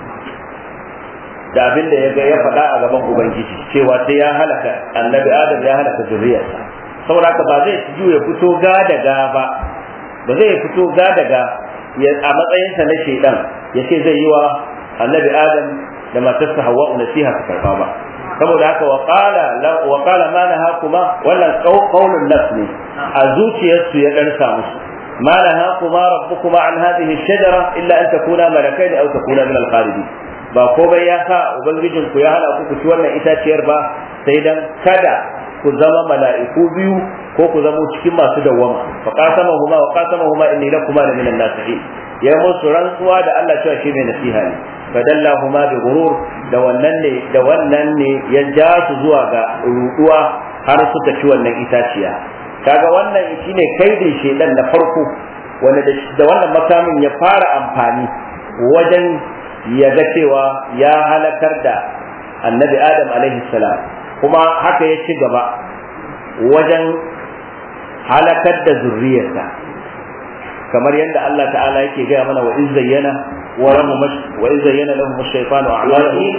da abin da ya faɗa a gaban ubangiji cewa sai ya halaka annabi Adam ya halaka zuriyarsa saboda haka ba zai ya fito ga daga ba zai fito ga daga a matsayinsa na shaydan ya ce zai yi wa annabi Adam da matarsa Hawwa nasiha ta karba ba saboda haka wa qala ma nahakuma wannan qaulun nafs ne a zuciyarsu ya darsa musu ma nahakuma rabbukuma an hadhihi ash-shajara illa an takuna malakaini aw takuna min al-khalidin ba komai ya sa ubangijin ku ya hana ku ci wannan itaciyar ba sai dan kada ku zama mala'iku biyu ko ku zama cikin masu dawwama fa qasamahuma inni lakuma la min an-nasihin ya musu rantsuwa da Allah cewa shi mai nasiha ne fadallahuma bi ghurur da wannan ne ya ja su zuwa ga ruduwa har suka ci wannan itaciya kaga wannan shine kaidin shedan na farko wanda da wannan makamin ya fara amfani wajen ya ga cewa ya halakar da annabi Adam alaihi salam, kuma haka ya ci gaba wajen halakar da zurriyarsa, kamar yadda Allah ta'ala yake gaya mana wa iz zayyana lahum ash-shaytanu a'malahum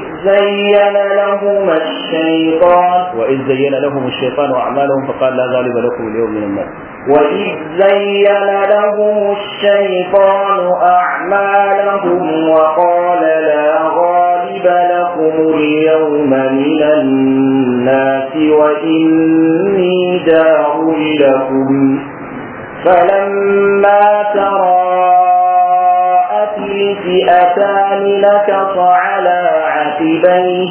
faqala la ghaliba lakum al-yawma min an-nas
وإذ زين لهم الشيطان أعمالهم وقال لا غالب لكم اليوم من الناس وإني جار لكم فلما تراءت الفئتان نكص على عقبيه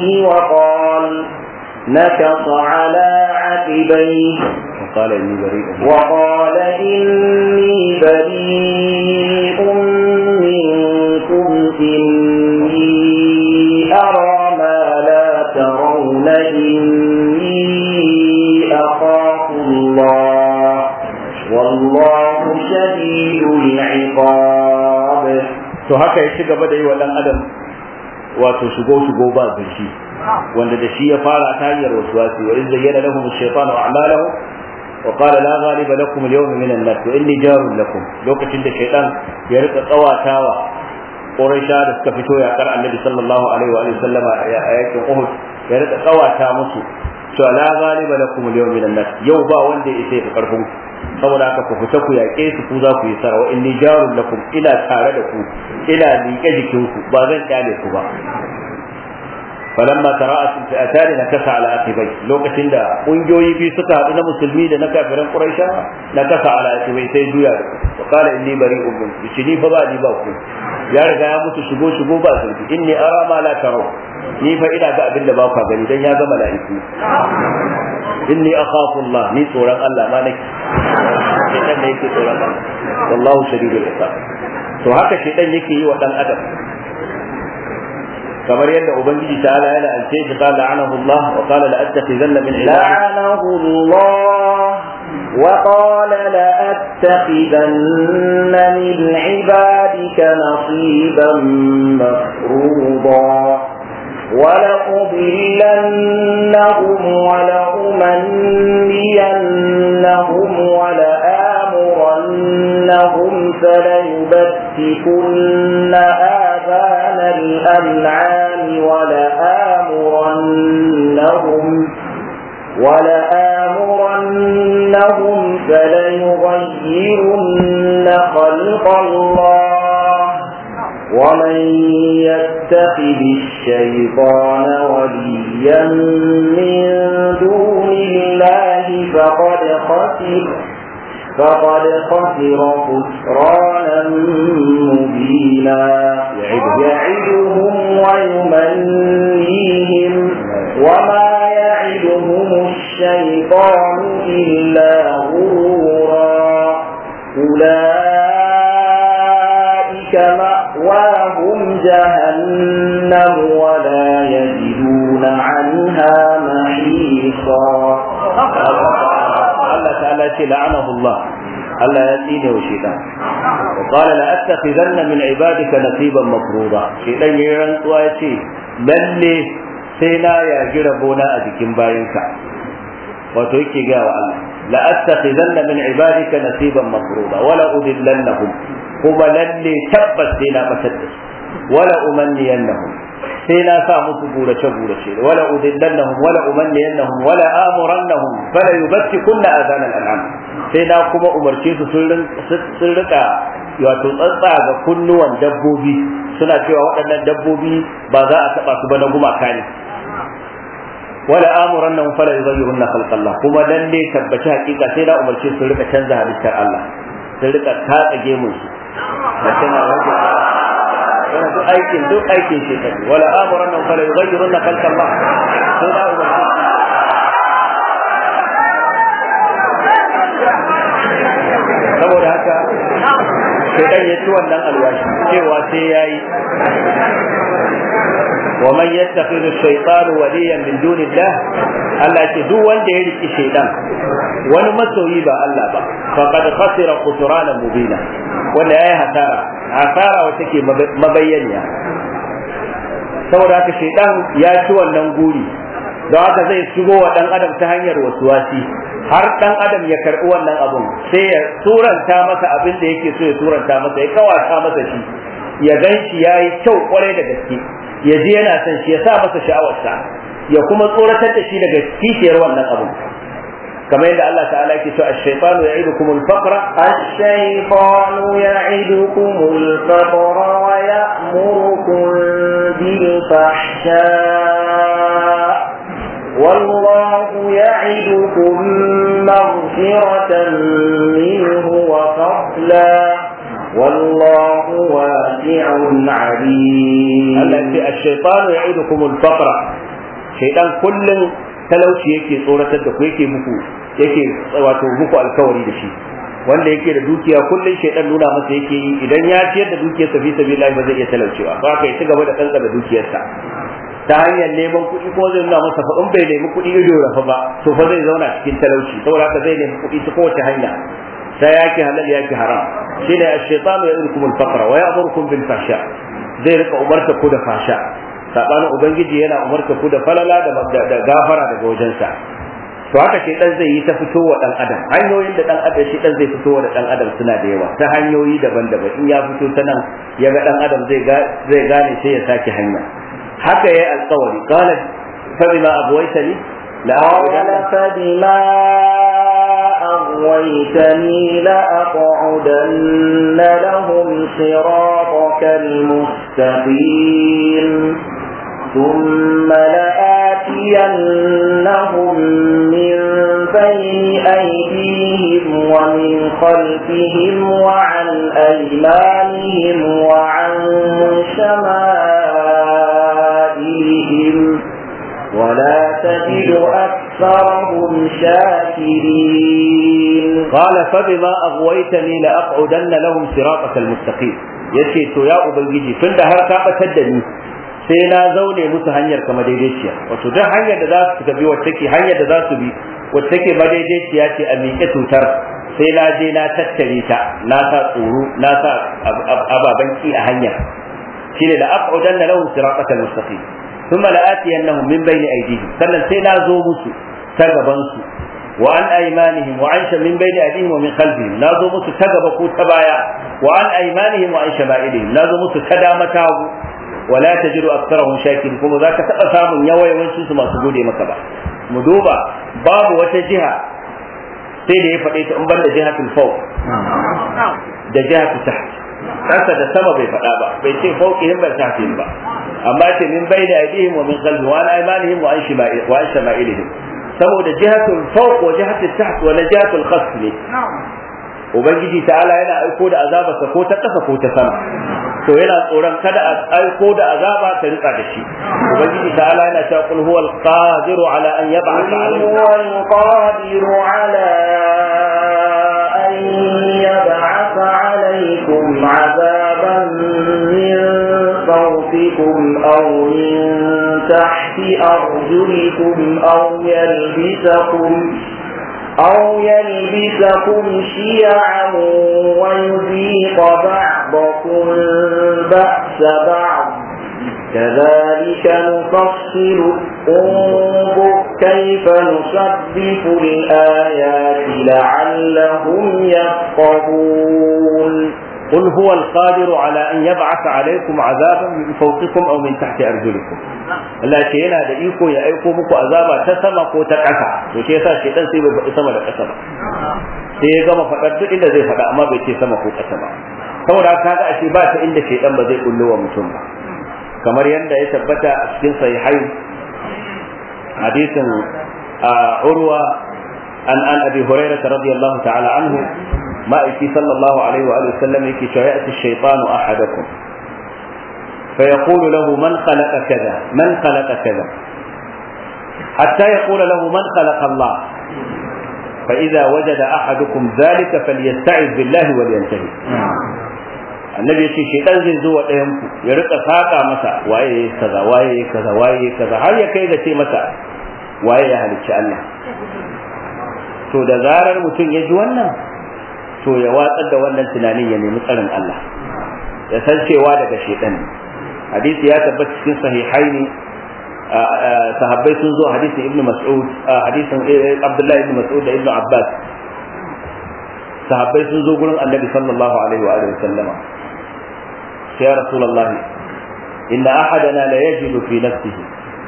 وقال إني بريء منكم إني أرى ما لا ترون إني أخاف الله والله شديد العقاب.
to haka ya ci gaba da yi wa dan adam wato shigo ba zurfi, wanda da shi ya fara ta hanyar waswasi. wa in zayyana lahum ash-shaytanu a'malahum wa qala la ghaliba lakum al-yawma min an-nas wa inni jarun lakum, lokacin da shaytan ya rika tsawatawa Quraisha da suka fito yakar Annabi sallallahu alaihi wa sallama a yakin Uhud, ya rika tsawata musu cewa la ghaliba lakum al-yawma min an-nas, yau ba wanda ya isa karfin, saboda haka ku fita ku yaƙe su, ku za ku yi sara. wa inni jarun lakum, ina tare da ku, ina liƙe jikinku, ba zan kyale ku ba. falamma tara'at fi'atan nakasa ala aqibai, lokacin da kungiyoyi biyu suka haɗu na musulmi da na kafiran quraisha, nakasa ala aqibai, sai juya da qala inni bari'un minkum, shi ni fa ba ni ba ku, ya riga ya mutu shigo ba sarki. inni ara ma la taraw, ni fa ina ga abin da ba ku gani, dan ya ga mala'iku. inni akhafu Allah, ni tsoron Allah ma nake, shedan ne yake tsoron Allah, wallahu shadidul iqab. to haka shedan yake yi wa dan adam, kamar yadda ubangiji ta'ala yana ance shi qala la'anahu Allah wa qala la attakhizanna min ibadi
la'anahu Allah wa qala la attakhizanna min ibadika nasiban mafruḍa ولأضلنهم ولأمنينهم ولآمرنهم فليبتكن آذان الأنعام ولآمرنهم فليغيرن خلق الله ومن يتخذ الشيطان وليا من دون الله فقد خسر خسرانا مبينا. يعدهم ويمنيهم وما يعدهم الشيطان إلا غرورا أولئك مأواهم جهنم ولا يجدون عنها محيصا.
الله تعالى لعنه الله، الله يأتيني وشيطان، وقال لأتخذن من عبادك نصيبا مفروضا. شيطان يرنسوا يتي للي سينا يا جربونا أجكم باينك، وتوكي جاء الله لأتخذن من عبادك نصيبا مفروضا ولا أذلنهم، kuma lalle tabbas sai na batar da su, wala umanniyannahum, sai na sa musu gurace wala udillannahum wala umanniyannahum wala amurannahum fala yubtikunna adhan al-an'am, sai na kuma umarce su sun rika wato tsatsa ga kunnuwan dabbobi, suna cewa waɗannan dabbobi ba za a taba su ba na gumaka ne. wala amurannahum fala yughayyirunna khalqallah, kuma lalle tabbaci hakika sai na umarce su rika canza halittar Allah, sun rika tatsa gemun su da tana rage wannan duk aikin shi kai. wala amuran nan fala yughayyirunna khalqa Allah, sai da umarci saboda haka sai dan yaci wannan alwashi cewa sai yayi wa man yattakhidhu ash-shaytanu waliyan min dunillah Allah ce duk wanda ya riki shaytan wani masoyi ba Allah ba faqad khasira khusrana mubina wanda yayi hasara wacce take mabayyaniya saboda haka shaytan ya ci wannan guri don haka zai shigo wa dan adam ta hanyar wasuwasi har dan adam ya karbi wannan abun sai ya turanta masa abin da yake so ya turanta masa ya kawata masa shi ya ganshi yayi kyau kwarai da gaske ya ji yana son shi ya sa masa sha'awarsa ya kuma tsoratar da shi daga kishiyar wannan abun kamar yadda Allah ta'ala yake cewa ash-shaytanu ya'idukumul faqra
ash-shaytanu ya'idukumul faqra wa ya'murukum bil fahsha والله يعدكم مغفرة منه وفضلا والله واسع عليم
التي الشيطان يعدكم الفقر شيطان كل talauci yake tsoratar da ku yake wato muku alkawari da shi wanda yake da dukiya kullun shaydan nuna masa yake yi idan ya ciyar da dukiyarsa fi sabilillah ba zai iya talaucewa ba kai ci gaba da kanka da dukiyarsa ta hanyar neman kuɗi ko zai nuna masa fa in bai nemi kuɗi ido rafa ba to fa zai zauna cikin talauci saboda haka zai nemi kuɗi ta kowace hanya sai yake halal yake haram shine ash-shaytanu ya'idukum al-faqra wa ya'murukum bil fahsha zai rika umarta ku da fasha sabanin ubangiji yana umarta ku da falala da gafara daga wajensa to haka shaytan zai yi ta fitowa dan adam hanyoyin da dan adam shaytan zai fitowa da dan adam suna da yawa ta hanyoyi daban-daban in ya fito ta nan ya ga dan adam zai gane sai ya sake hanya haka yayi alƙawari qala fa bima aghwaytani la
أغويتني لأقعدن لهم صراطك المستقيم ثم لآتينهم من بين أيديهم ومن خلفهم وعن أيمانهم وعن شمائلهم ولا تجد أكثرهم شاكرين
قال فبما أغويتني لأقعدن لهم صراطك المستقيم yace to ya ubangiji tunda har ka batar da ni sai na zaune musu hanyar kama daidaiciya wato duk hanyar da za su bi wacce take hanyar da za su bi wacce take madaidaiciya ce a miƙe tutar sai na je na tattare ta na sa tsoro na sa ababan ki a hanya shine la aqudanna lahum siratal mustaqim thumma la atiyannahum min bayni aydihim sannan sai na zo musu ta gaban su wa an aymanihim wa an min bayni aydihim wa min khalfihim na zo musu ta gaba ko ta baya wa an aymanihim wa an shama'ilihim na zo musu ta dama ta hagu wala tajidu aktharahum shakirin kuma zaka taba samun yawayawancin su masu gode maka ba mu duba babu wata jiha sai da ya faɗe ta in banda jihatul fawq da jihatul taht kasa da sama bai faɗa ba bai ce fawqihim ba tahtihim ba amma ce min bayni aydihim wa min khalfihim wa an aymanihim wa an shama'ilihim saboda jihatul fawq wa jihatul taht wa jihatul khasf ne ubangiji ta'ala yana aiko da azabarsa ko ta kasa ko ta sama to yana tsoron kada a aiko da azaba ta rika da shi ubangiji ta'ala yana cewa qul huwal qadiru ala an yab'atha alaykum
huwal qadiru ala an yab'atha alaykum azaban min fawqikum aw min tahti arjulikum أو يلبسكم شيعا ويذيق بعضكم بأس بعض كذلك نفصل انظر كيف نصرف الآيات لعلهم يفقهون
قل هو القادر على أن يبعث عليكم عذابا من فوقكم أو من تحت أرجلكم Allah ce yana da iko ya aiko muku azaba ta sama ko ta ƙasa to shi yasa shi dan sai bai faɗi sama da ƙasa ba sai ya gama faɗar duk inda zai faɗa amma bai ce sama ko ƙasa ba saboda kaga ashe ba ta inda shedan ba zai kullo wa mutum ba kamar yadda ya tabbata a cikin sahihai hadisin Urwa an Abi Hurairah radiyallahu ta'ala anhu ma'aiki sallallahu alaihi wa sallam yake cewa ya'ti ash-shaytanu ahadakum فيقول له من خلق كذا من خلق كذا حتى يقول له من خلق الله فإذا وجد أحدكم ذلك فليستعذ بالله ولينتهي annabi ya ce shedan zai zo wa ɗayan ku ya rika saka masa waye kaza waye kaza waye kaza har ya kai ga ce masa waye ya halicci Allah. To da zarar mutum ya ji wannan to ya watsar da wannan tunanin ya nemi tsarin Allah, ya san cewa daga shedan ne. Hadisi ya tabbata cikin sahihaini, sahabbai sun zo hadisin ibnu mas'ud, hadisin abdullahi ibn mas'ud da ibnu abbas, sahabbai sun zo gurin annabi sallallahu alaihi wa alihi wasallama, ya rasulullah inna ahadana la yajidu fi nafsihi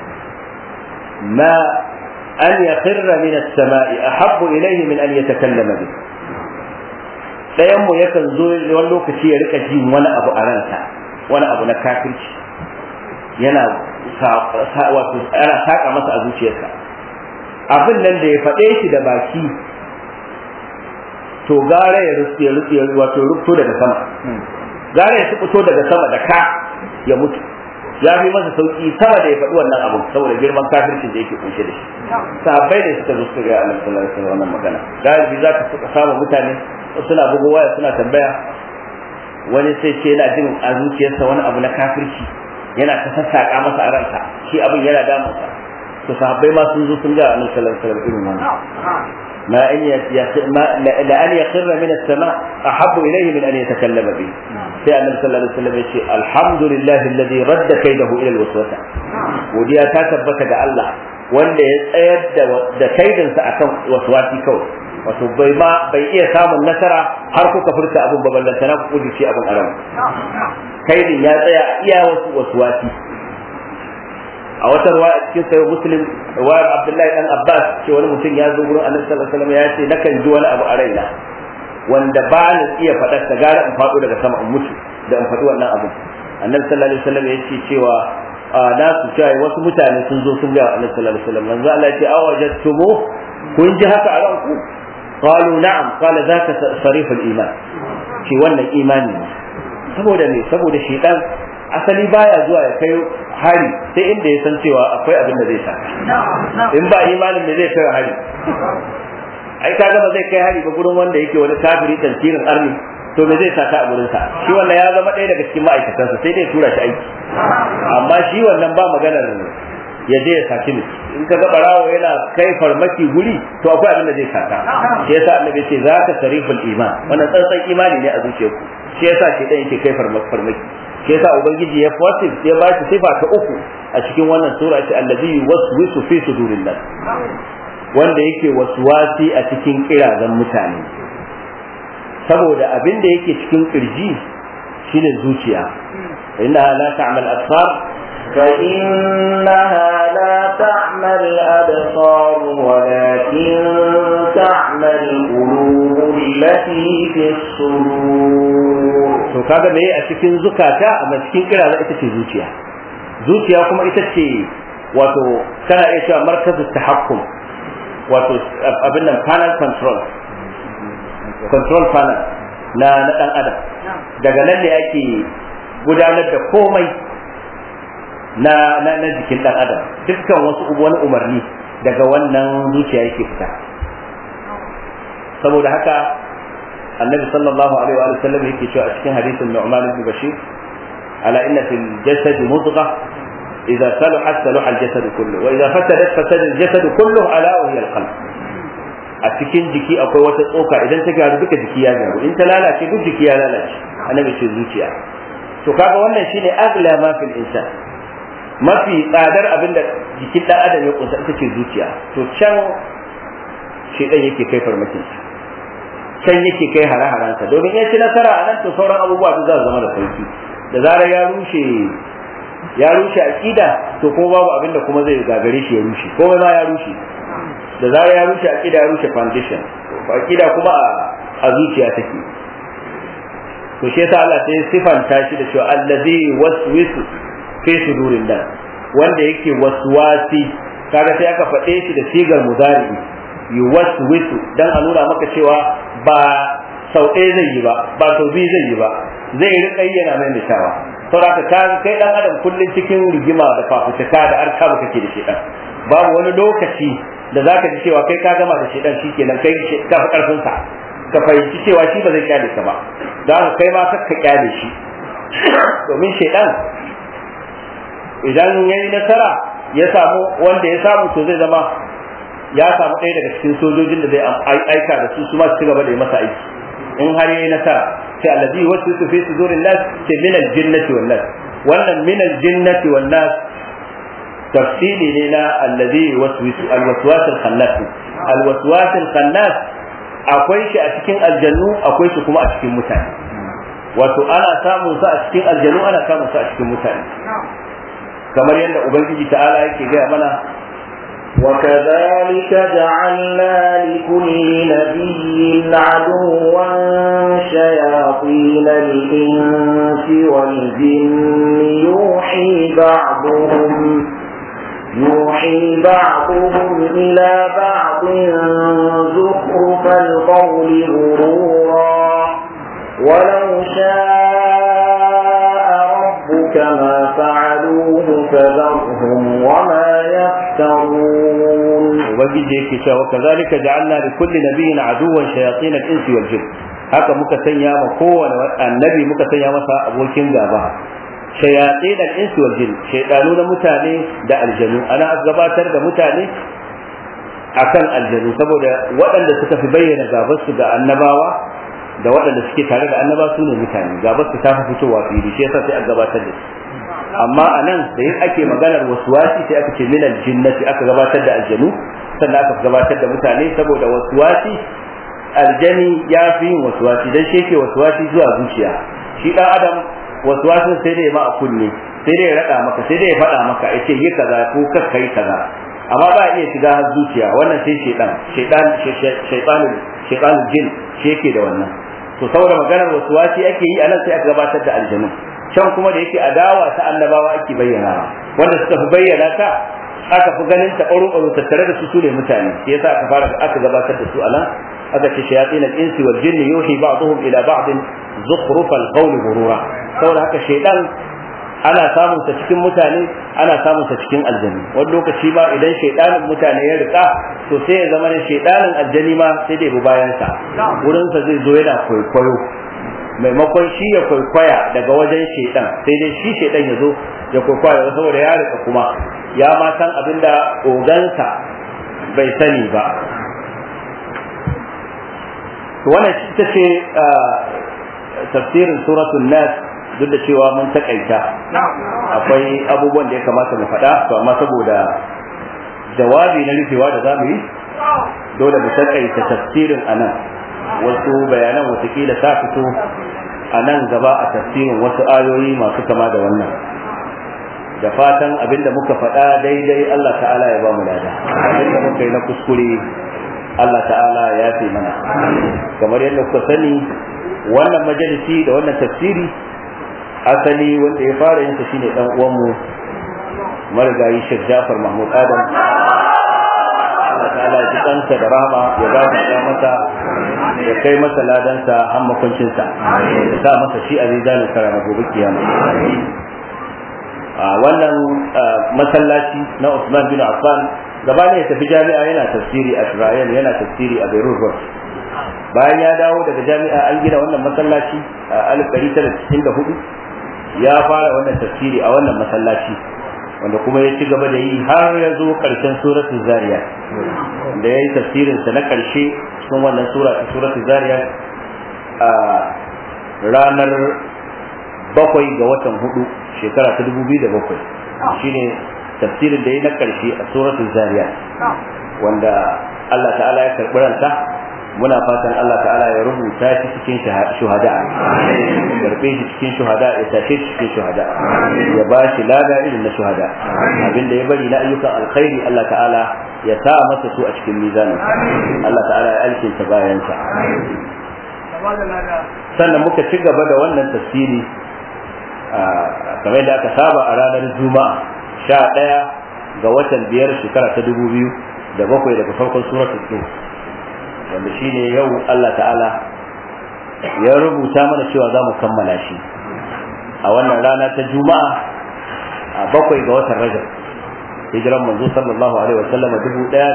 ma an yakhirra min as-sama'i ahabbu ilayhi min an yatakallama bihi. Dayan mu yakan zo wani lokaci ya rika jin wani abu a ransa, wani abu na kafirci yana wato ana saka masa a zuciyarsa, abin nan da ya faɗe shi da baki to gara ya rufe wato rufto daga sama, gara ya fito daga sama da ka ya mutu, ya fi masa sauki sama da ya faɗi wannan abu saboda girman kafircin da yake kunshe da shi. Sahabbai da suka zo suka ga Annabi sallallahu alaihi wasallam wannan magana, galibi za ka suka samu mutane suna bugo waya suna tambaya, wani sai ce yana jin a zuciyarsa wani abu na kafirci yana ta sassaka masa a ransa, shi abin yana damunsa. To sahabbai ma sun zo sun ga Annabi sallallahu alaihi wasallam irin wannan, ma an la an yakhirra min as-sama' ahabbu ilayhi min an yatakallama bihi. Sai Annabi sallallahu alaihi wasallam ya ce alhamdulillahi alladhi radda kaydahu ila al-waswasa. Godiya ta tabbata ga Allah wanda ya tsayar da kaidinsa akan waswasi kawai, wato bai iya samun nasara har kuka furta abin baballanta na ku kuji abin aram. Kaidin ya tsaya iya wasu waswasi. A wata ruwa a cikin sayo muslim ruwayar abdullahi dan abbas ce wani mutum ya zo gurin annabi sallallahu alaihi wasallam ya ce nakan ji wani abu a raina wanda ba ni iya faɗar ta, gara in faɗo daga sama in mutu da in faɗi wannan abu. Annabi sallallahu alaihi wasallam ya ce cewa na su cewa wasu mutane sun zo sun ga annabi sallallahu alaihi wasallam, manzo Allah ya ce awajadtumu, kun ji haka a ranku? Qalu na'am, qala zaka sariful iman, ce wannan imani ne. Saboda me? saboda shedan asali baya zuwa ya kai hari sai inda ya san cewa akwai abin da zai saka. In ba imanin da zai kai hari, ai kaga ba zai kai hari ba gurin wanda yake wani kafiri tantirin arni, to me zai saka a gurin sa? Shi wannan ya zama ɗaya daga cikin ma'aikatansa, sai dai tura shi aiki. Amma shi wannan ba maganar ya je ya saki miki. In ka ga barawo yana kai farmaki guri, to akwai abin da zai saka. Shi yasa annabi ce za ka sariful iman, wannan tsantsan imani ne a zuciyarku. Shi yasa shi dan yake kai farmaki. Shi yasa ubangiji ya fasif ya ba shi sifa ta uku a cikin wannan sura, ce allazi yuwaswisu fi sudurin nas, wanda yake waswasi a cikin kirazan mutane. Saboda abin da yake cikin kirji shine zuciya. innaha la ta'mal absar
فإنها لا تعمى الأبصار ولكن تعمى القلوب التي في الصدور.
to kaga me a cikin zukata, amma cikin kiraza ita ce zuciya. Zuciya kuma ita ce wato kana iya cewa markazu tahakkum, wato abin nan panel control panel na dan adam. Daga nan ne ake gudanar da komai na jikin dan adam, dukkan wani umarni daga wannan zuciya yake fita. Saboda haka annabi sallallahu alaihi wa sallam yake cewa a cikin hadisin Nu'man ibn Bashir, ala inna fil jasad mudghah idza salahat salaha al jasad kullu wa idza fasadat fasada al jasad kullu ala wa hiya al qalb. A cikin jiki akwai wata tsoka, idan ta gyaru duka jiki ya gyaru, in ta lalace duk jiki ya lalace. Annabi ce zuciya. To kaga wannan shine agla ma fil insan, mafi tsadar abinda jikin dan adam ya kunsa ita ce zuciya. To can shedan yake kai farmakin sa, can yake kai hare-harensa, domin ya ci nasara a nan to sauran abubuwa su za su zama da sauki. Da zarar ya rushe aqida, to kuma babu abinda kuma zai gagare shi ya rushe, komai ma ya rushe. Da zarar ya rushe aqida, ya rushe foundation. Aqida kuma a zuciya take. To shi yasa Allah sai sifanta shi da cewa allazi waswisu fi sudurin nas, wanda yake waswasi. Kaga sai aka faɗe shi da sigar mudari, yuwaswisu, dan a nuna maka cewa ba sau ɗaya zai yi ba, ba sau biyu zai yi ba, zai rika yana mai mishawa. Saboda kai dan adam kullun cikin rigima da fafutuka da arkabu kake da shedan. Babu wani lokaci da zaka ji cewa kai ka gama da shedan shikenan kai ka fi karfin sa, ka fahimci cewa shi ba zai kyale ka ba. da kai ma ka kyale shi domin shaidan idan yayi nasara ya samu wanda ya samu to zai zama ya samu ɗaya daga cikin sojojin da zai aika da su ma su gaba da yi masa aiki in har yayi nasara sai allazi wasu fi sudurin nas ce min aljinnati wan nas wannan min aljinnati wan nas tafsili ne na allazi waswisu alwaswas alkhannas alwaswas alkhannas akwai shi a cikin aljannu akwai shi kuma a cikin mutane wato ana samun sa a cikin aljannu ana samun sa a cikin mutane kamar yadda ubangiji ta'ala yake gaya mana
وكذلك جعلنا لكل نبي عدوا شياطين الإنس والجن يوحي بعضهم إلى بعض زخرف القول غرورا ولو شاء ربك ما فعلوه فذرهم وما يفترون
وبجيك وكذلك جعلنا لكل نبي عدوا شياطين الإنس والجن haka muka sanya ma kowane annabi muka sanya masa abokin gaba shayatin al-ins wal jin shaydanu na mutane da aljanu ana gabatar da mutane akan aljanu saboda waɗanda suka fi bayyana gabar su ga annabawa da waɗanda suke tare da annaba su ne mutane gabar su ta fi fitowa fili shi yasa sai a gabatar da su amma anan da yin ake maganar waswasi sai aka ce min al-jinnati aka gabatar da aljanu sannan aka gabatar da mutane saboda waswasi aljani ya fi yin waswasi dan shi ke waswasi zuwa zuciya shi dan adam waswasin sai dai ma a kunne sai dai ya rada maka sai dai ya faɗa maka ya ce yi kaza ko kar kai kaza amma ba iya shiga har zuciya wannan sai shaytanul jin shi yake da wannan to saboda maganar waswasi ake yi anan sai aka gabatar da aljanu can kuma da yake adawa ta annabawa ake bayyana wanda suka fi bayyana ta aka fi ganin ta ɓaro tattare da su ne mutane shi yasa aka gabatar da su anan aka ce shayatin al-insi wal jinni yuhi ba'dhum ila ba'd zukhruf al-qawl ghurura saboda haka shaytan ana samun sa cikin mutane ana samun sa cikin aljanni wani lokaci ba idan shaytanin mutane ya rika to sai ya zama ne shaytanin aljanni ma sai dai bu bayan sa wurin sa zai zo yana kwaikwayo maimakon shi ya kwaikwaya daga wajen shaytan sai dai shi shaytan ya zo ya kwaikwaya saboda ya rika kuma ya ma san abinda ogansa bai sani ba to wannan ita ce tafsirin suratul nas duk da cewa mun takaita akwai abubuwan da ya kamata mu faɗa to amma saboda jawabi na rufewa da zamu yi dole mu takaita tafsirin anan wasu bayanan watakila ta fito a nan gaba a tafsirin wasu ayoyi masu kama da wannan da fatan abinda muka faɗa daidai Allah ta'ala ya ba mu lada abinda muka yi na kuskure Allah ta'ala ya fi mana kamar yadda kuka sani wannan majalisi da wannan tafsiri asali wanda ya fara yin sa shine dan uwanmu marigayi Sheikh Jafar Mahmud Adam Allah ta'ala ya ji kansa da rahama ya ba masa ya kai masa ladansa har makuncin sa ya sa masa shi azizan karama gobe kiyama wannan masallaci na Usman bin Affan gabanin ya tafi jami'a yana tafsiri a Israel yana tafsiri a Beirut Road bayan ya dawo daga jami'a an gina wannan masallaci a 1994 ya fara wannan tafsiri a wannan masallaci wanda kuma ya ci gaba da yi har ya zo karshen suratul zariyat da ya yi tafsirin sa na karshe cikin wannan suratul zariyat a ranar 7 ga watan 4 shekara ta 2007 shine tafsirin da ya na karshe a suratul zariyat wanda Allah ta'ala ya karɓi ranta muna fatan Allah ta'ala ya rubuta shi cikin shuhada karbe shi cikin shuhada ya tashe shi cikin shuhada ya ba shi lada irin na shuhada abinda ya bari na ayyukan alkhairi Allah ta'ala ya sa masa su a cikin mizanin Allah ta'ala ya alkinta bayansa sannan muka ci gaba da wannan tafsiri kamar da aka saba a ranar juma'a 11 ga watan 5 shekara ta 2007 daga farkon suratul nur wanda shi ne yau Allah ta'ala ya rubuta mana cewa za mu kammala shi a wannan rana ta juma'a a 7 ga watan rajab hijiran manzo sallallahu alaihi wasallam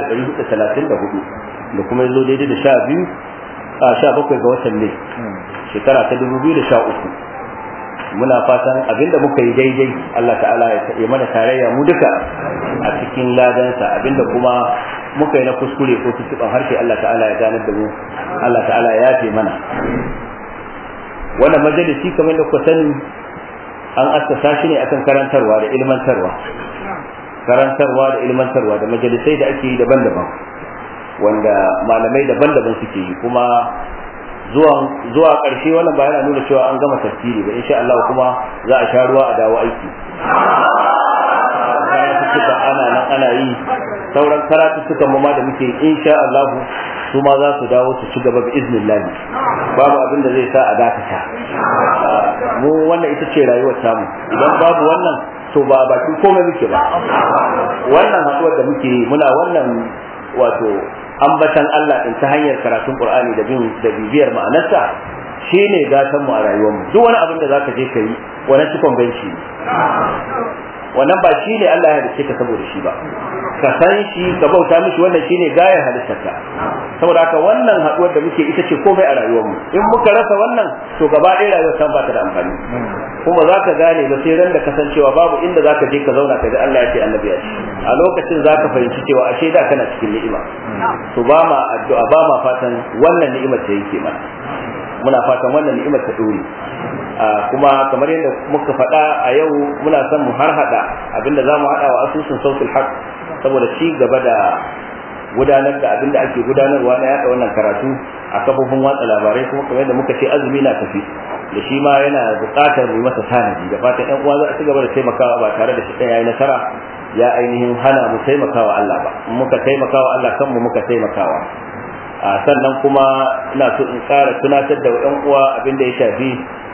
1434 da kuma yazo daidai da 17 ga watan ne shekara ta 2013. muna fatan abinda muka yi daidai Allah ta'ala ya mana tarayya mu duka a cikin ladansa, abinda kuma muka yi na kuskure ko tuntuɓan harshe Allah ta'ala ya ganar da mu, Allah ta'ala ya yafe mana. Wannan majalisi kamar da ku sani an assasa shi ne akan karantarwa da ilmantarwa da majalisai da ake yi daban-daban wanda malamai daban-daban suke yi, kuma zuwa ƙarshe wannan ba yana nuna cewa an gama tafsiri ba, insha Allah kuma za a sha ruwa a dawo aiki. Karatuttuka ana yi, sauran karatuttukan mu ma da muke insha Allah su ma za su dawo su ci gaba bi iznillah, babu abin da zai sa a dakata. Mu wannan ita ce rayuwar tamu, idan babu wannan to ba a bakin komai muke ba. Wannan haɗuwar da muke muna wannan wato ambatan Allah in ta hanyar karatun Qur'ani da bibiyar ma'anarsa shine gatan mu a rayuwar mu. Duk wani abin da zaka je kai wannan cikon benci wannan ba shine Allah ya halice ka saboda shi ba, ka san shi ka bauta mishi, wannan shine gayar halittarka. Saboda haka wannan haduwar da muke ita ce komai a rayuwar mu. In muka rasa wannan to gaba ɗaya rayuwar ta ba ta da amfani, kuma za ka gane ba sai ran da kasancewa babu inda za ka je ka zauna ka ji Allah ya ce annabi ya ce, a lokacin za ka fahimci cewa ashe da kana cikin ni'ima. To ba ma addu'a, ba ma fatan wannan ni'imar ta yake mana, muna fatan wannan ni'imar ta dore. Kuma kamar yadda muka faɗa a yau muna son mu harhaɗa abinda za mu haɗa wa asusun sautul haq saboda ci gaba da gudanar da abinda ake gudanarwa na yaɗa wannan karatu a kafofin watsa labarai, kuma kamar yadda muka ce azumi na tafi da shi ma yana buƙatar mu masa tanadi. Da fatan ƴan uwa za a ci gaba da taimakawa ba tare da shi ɗaya yayi nasara ya ainihin hana mu taimakawa Allah ba. Muka taimakawa Allah kanmu muka taimakawa. Sannan kuma ina so in ƙara tunatar da ƴan uwa abinda ya shafi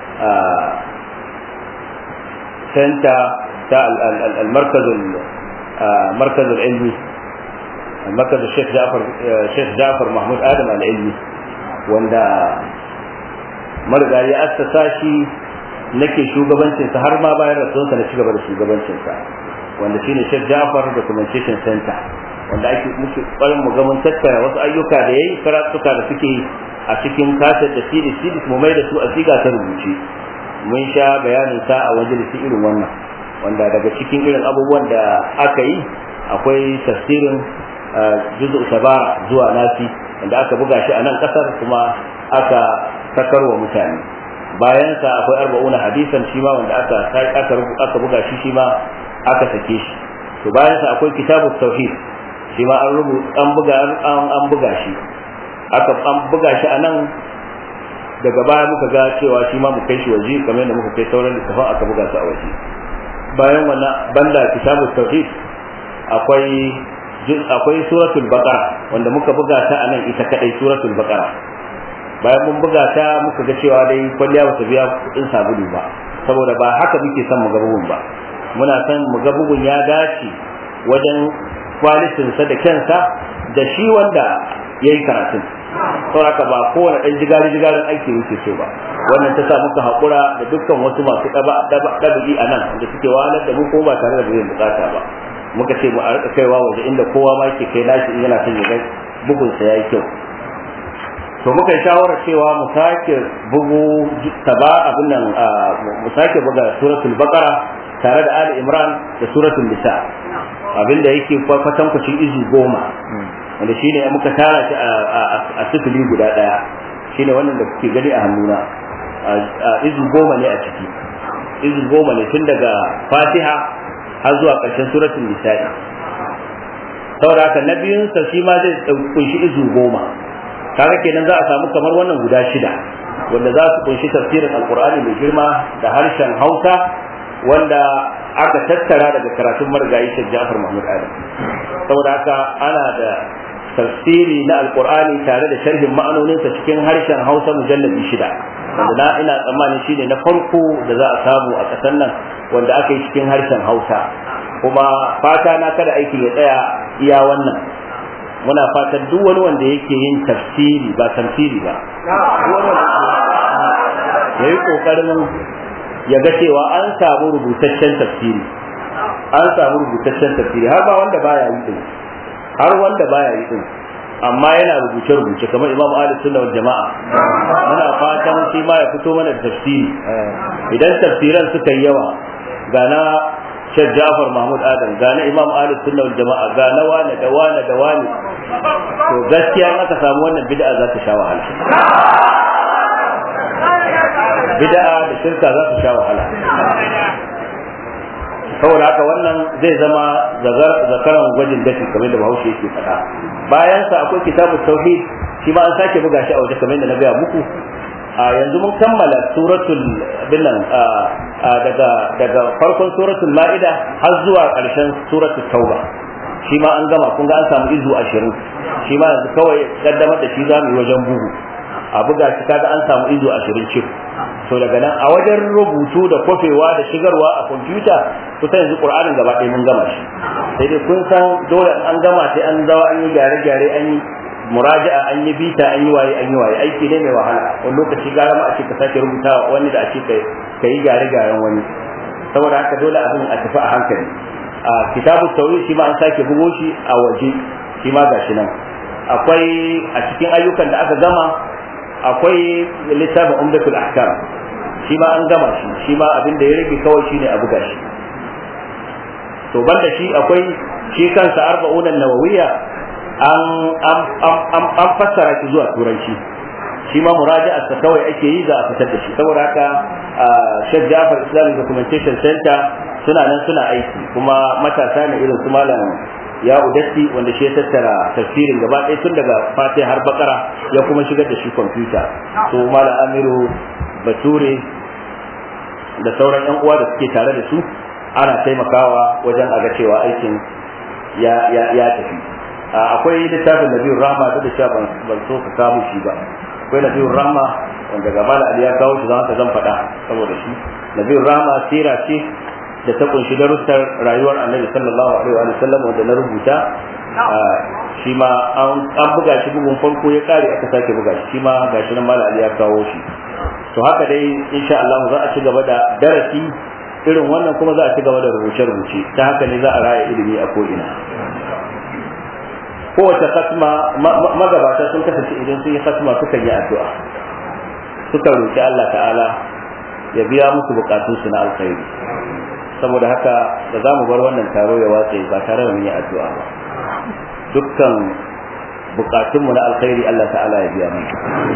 center ta المركز العلمي المركز الشيخ جعفر محمود آدم العلمي wanda marigayi assasa shi nake shugabancinsa har ma bayan rasuwansa na cigaba da shugabancinsa, wanda shine Sheikh Ja'far Documentation Center, wanda ake muke ƙwarin mu ga mun tattara wasu ayyuka da yayi karatuka da suke a cikin kasar da CD mu mai da su a siga ta rubuce. Mun sha bayanin sa a wajen irin wannan, wanda daga cikin irin abubuwan da aka yi akwai tafsirin juz'u sabara zuwa nasi wanda aka buga shi a nan kasar kuma aka sakarwa mutane. Bayan sa akwai 40 hadisan shi ma wanda aka buga shi ma aka sake shi. To bayan sa akwai kitabut tauhid shi ma an buga shi an buga shi a nan. Daga baya muka ga cewa shi ma mu kai shi waje kamar yadda muka kai sauran littafan aka buga su a waje. Bayan wannan banda kitabut tauhid akwai suratul baqara wanda muka buga ta a nan ita kadai suratul baqara. Bayan mun buga ta muka ga cewa dai kwalliya ba ta biya kudin sabulu ba, saboda ba haka muke son mu ga bugun ba. Muna son mu ga bugun ya dace wajen kwalitinsa da kyansa da shi wanda yayi karatun. Sauraka ba kowane ɗan jigarin aiki yake so ba, wannan ta sa muka haƙura da dukkan wasu masu ɗabi'i a nan da suke wahalar da mu ko ba tare da zai bukata ba. Muka ce mu a rika kaiwa waje inda kowa ma yake kai nashi in yana son ya ga bugunsa ya yi kyau. To muka yi shawarar cewa mu sake bugu mu sake buga suratul baqara tare da ali imran da suratul nisa, abinda yake kwatankwacin izu 10 wanda shi ne muka tara shi a sifili guda ɗaya, shi ne wannan da kuke gani a hannuna izu 10 ne a ciki, izu 10 ne tun daga fatiha har zuwa ƙarshen suratul nisa'i. saboda haka na biyunsa shi ma zai kunshi izu 10, kaga kenan za a samu kamar wannan guda 6 wanda za su kunshi tafsirin alqur'ani mai girma da harshen hausa wanda aka tattara daga karatun marigayi Sheikh Ja'far Mahmud Adam. Saboda haka ana da tafsiri na alqur'ani tare da sharhin ma'anoninsa cikin harshen hausa mujalladi 6, wanda ina tsammani shine na farko da za a samu a ƙasar nan wanda aka yi cikin harshen hausa. Kuma fata na kada aikin ya tsaya iya wannan, muna fatan duk wani wanda yake yin tafsiri ba tamsiri ba yayi kokarin ya ga cewa an samu rubutaccen tafsiri, har ba wanda baya yi din, amma yana rubuce kamar Imam Ahlus Sunna wal Jama'a. Muna fatan shi ma ya fito mana da tafsiri. Idan tafsiran suka yi yawa, ga na Sheikh Ja'far Mahmud Adam, ga na Imam Ahlus Sunna wal Jama'a, ga na wani da wani da wani, to gaskiya in aka samu wannan bid'a za ta sha wahala. Bid'a da shirka za su sha wahala. Saboda haka wannan zai zama zakaran gwajin dafi kamar da Bahaushe yake faɗa. Bayan sa akwai kitabut tauhid, shi ma an sake buga shi a waje kamar da na gaya muku. Yanzu mun kammala suratul billan daga farkon suratul Ma'ida har zuwa ƙarshen suratul Tauba. Shi ma an gama, kun ga an samu izu 20. Shi ma yanzu kawai kaddamar da shi za mu yi wajen bugu. A buga shi kaga an samu izu 20 cif. To daga nan a wajen rubutu da kofewa da shigarwa a kwamfuta kusa yanzu Qur'anin gaba ɗaya mun gama shi. Sai dai kun san dole an gama sai an zawa an yi gyare-gyare, an yi muraja'a, an yi bita, an yi waye aiki ne mai wahala. Wani lokaci gara ma a ce ka sake rubutawa wani da a ce ka yi gyare-gyaren wani. Saboda haka dole abin a tafi a hankali. A kitabut tauhid shi ma an sake bugo shi a waje, shi ma gashi nan. Akwai a cikin ayyukan da aka gama akwai littafin Umdatul Ahkam, shi ma an gama shi ma abin da ya rage kawai shine a buga shi. To banda shi akwai shi kansa arba'un an-nawawiyya an fassara shi zuwa turanci, shi ma muraja'ar sa kawai ake yi za a fitar da shi. Saboda haka Sheikh Ja'far Islamic Documentation Center suna nan suna aiki, kuma matasa ne irin su malam ya udatti wanda shi ya tattara tafsirin gaba ɗaya tun daga Fatiha har Bakara ya kuma shigar da shi kwamfuta. To malam Amiru Bature da sauran yan uwa da suke tare da su ana taimakawa wajen aga cewa aikin ya tafi. Akwai littafin Nabiyur Rahma da cewa ban so ka kawo shi ba. Akwai Nabiyur Rahma wanda gaba da Ali ya kawo shi zan faɗa saboda shi. Nabiyur Rahma sira ce da ta kunshi darussan rayuwar Annabi sallallahu alaihi wa sallam wanda na rubuta. Shi ma an buga shi bugun farko ya kare aka sake buga shi ma gashi nan Malam Ali ya kawo shi. To haka dai insha Allah za a ci gaba da darasi irin wannan, kuma za a ci gaba da rubuce-rubuce. Ta haka ne za a raya ilimi a ko'ina. Kowace khatma magabata sun kasance idan sun yi khatma suka yi addu'a, suka roki Allah ta'ala ya biya musu bukatunsu na alkhairi. Saboda haka da za mu bar wannan taro ya watse ba tare da mun yi addu'a ba. Dukkan bukatunmu na alkhairi Allah ta'ala ya biya mana.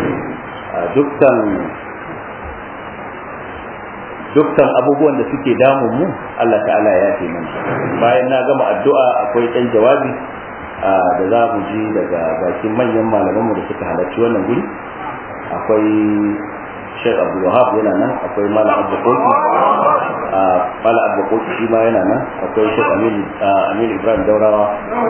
Dukkan abubuwan da suke damun mu Allah ta'ala ya yafe mana. Bayan na gama addu'a akwai ɗan jawabi da za mu ji daga bakin manyan malamanmu da suka halarci wannan guri. Akwai Sheikh Abdul Wahab yana nan, akwai Malam Abdul Koki, Malam Abdul Koki shi ma yana nan, akwai Sheikh Amin Ibrahim Daurawa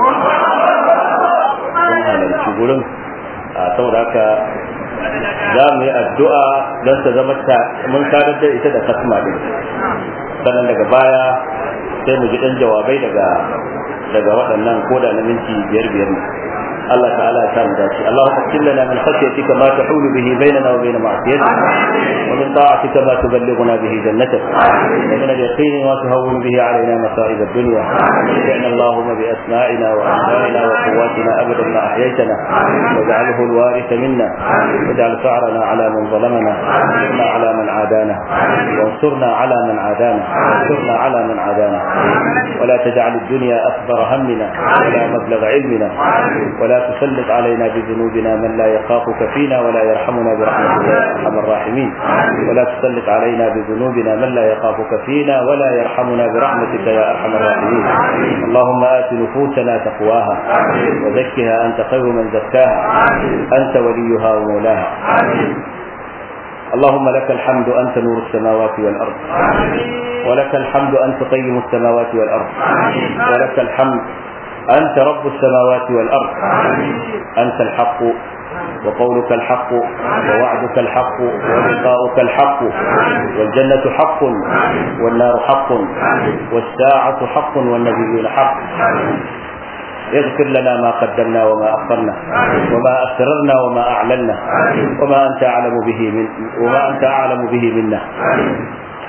sun halarci gurin. Saboda haka za mu yi addu'a don ta zama mun sadar da ita da kasma din, sannan daga baya sai mu ji ɗan jawabai daga waɗannan koda na minti biyar ne. الله تعالى كان ذاتي اللهم اغفر لنا من خشيتك ما تحول به بيننا وبين معصيتك ومن طاعتك ما تبلغنا به جنتك ومن اليقين ما تهون به علينا مصائب الدنيا ومتعنا اللهم بأسماعنا وأبصارنا وقواتنا أبدا ما أحييتنا واجعله الوارث منا واجعل ثأرنا على من ظلمنا وانصرنا على من عادانا وانصرنا على من عادانا وانصرنا على من عادانا ولا تجعل الدنيا أكبر همنا ولا مبلغ علمنا ولا تسلط علينا بذنوبنا من لا يخافك فينا ولا يرحمنا برحمتك يا ارحم الراحمين ولا تسلط علينا بذنوبنا من لا يخافك فينا ولا يرحمنا برحمتك يا ارحم الراحمين اللهم آت نفوسنا تقواها وزكها انت خير من زكاها انت وليها ومولاها اللهم لك الحمد أنت نور السماوات والأرض ولك الحمد أنت قيم السماوات والأرض ولك الحمد أنت رب السماوات والأرض أنت الحق وقولك الحق ووعدك الحق ولقاؤك الحق والجنة حق والنار حق والساعة حق والنبيون حق اغفر لنا ما قدمنا وما أخرنا وما أسررنا وما أعلنا وما أنت أعلم به منا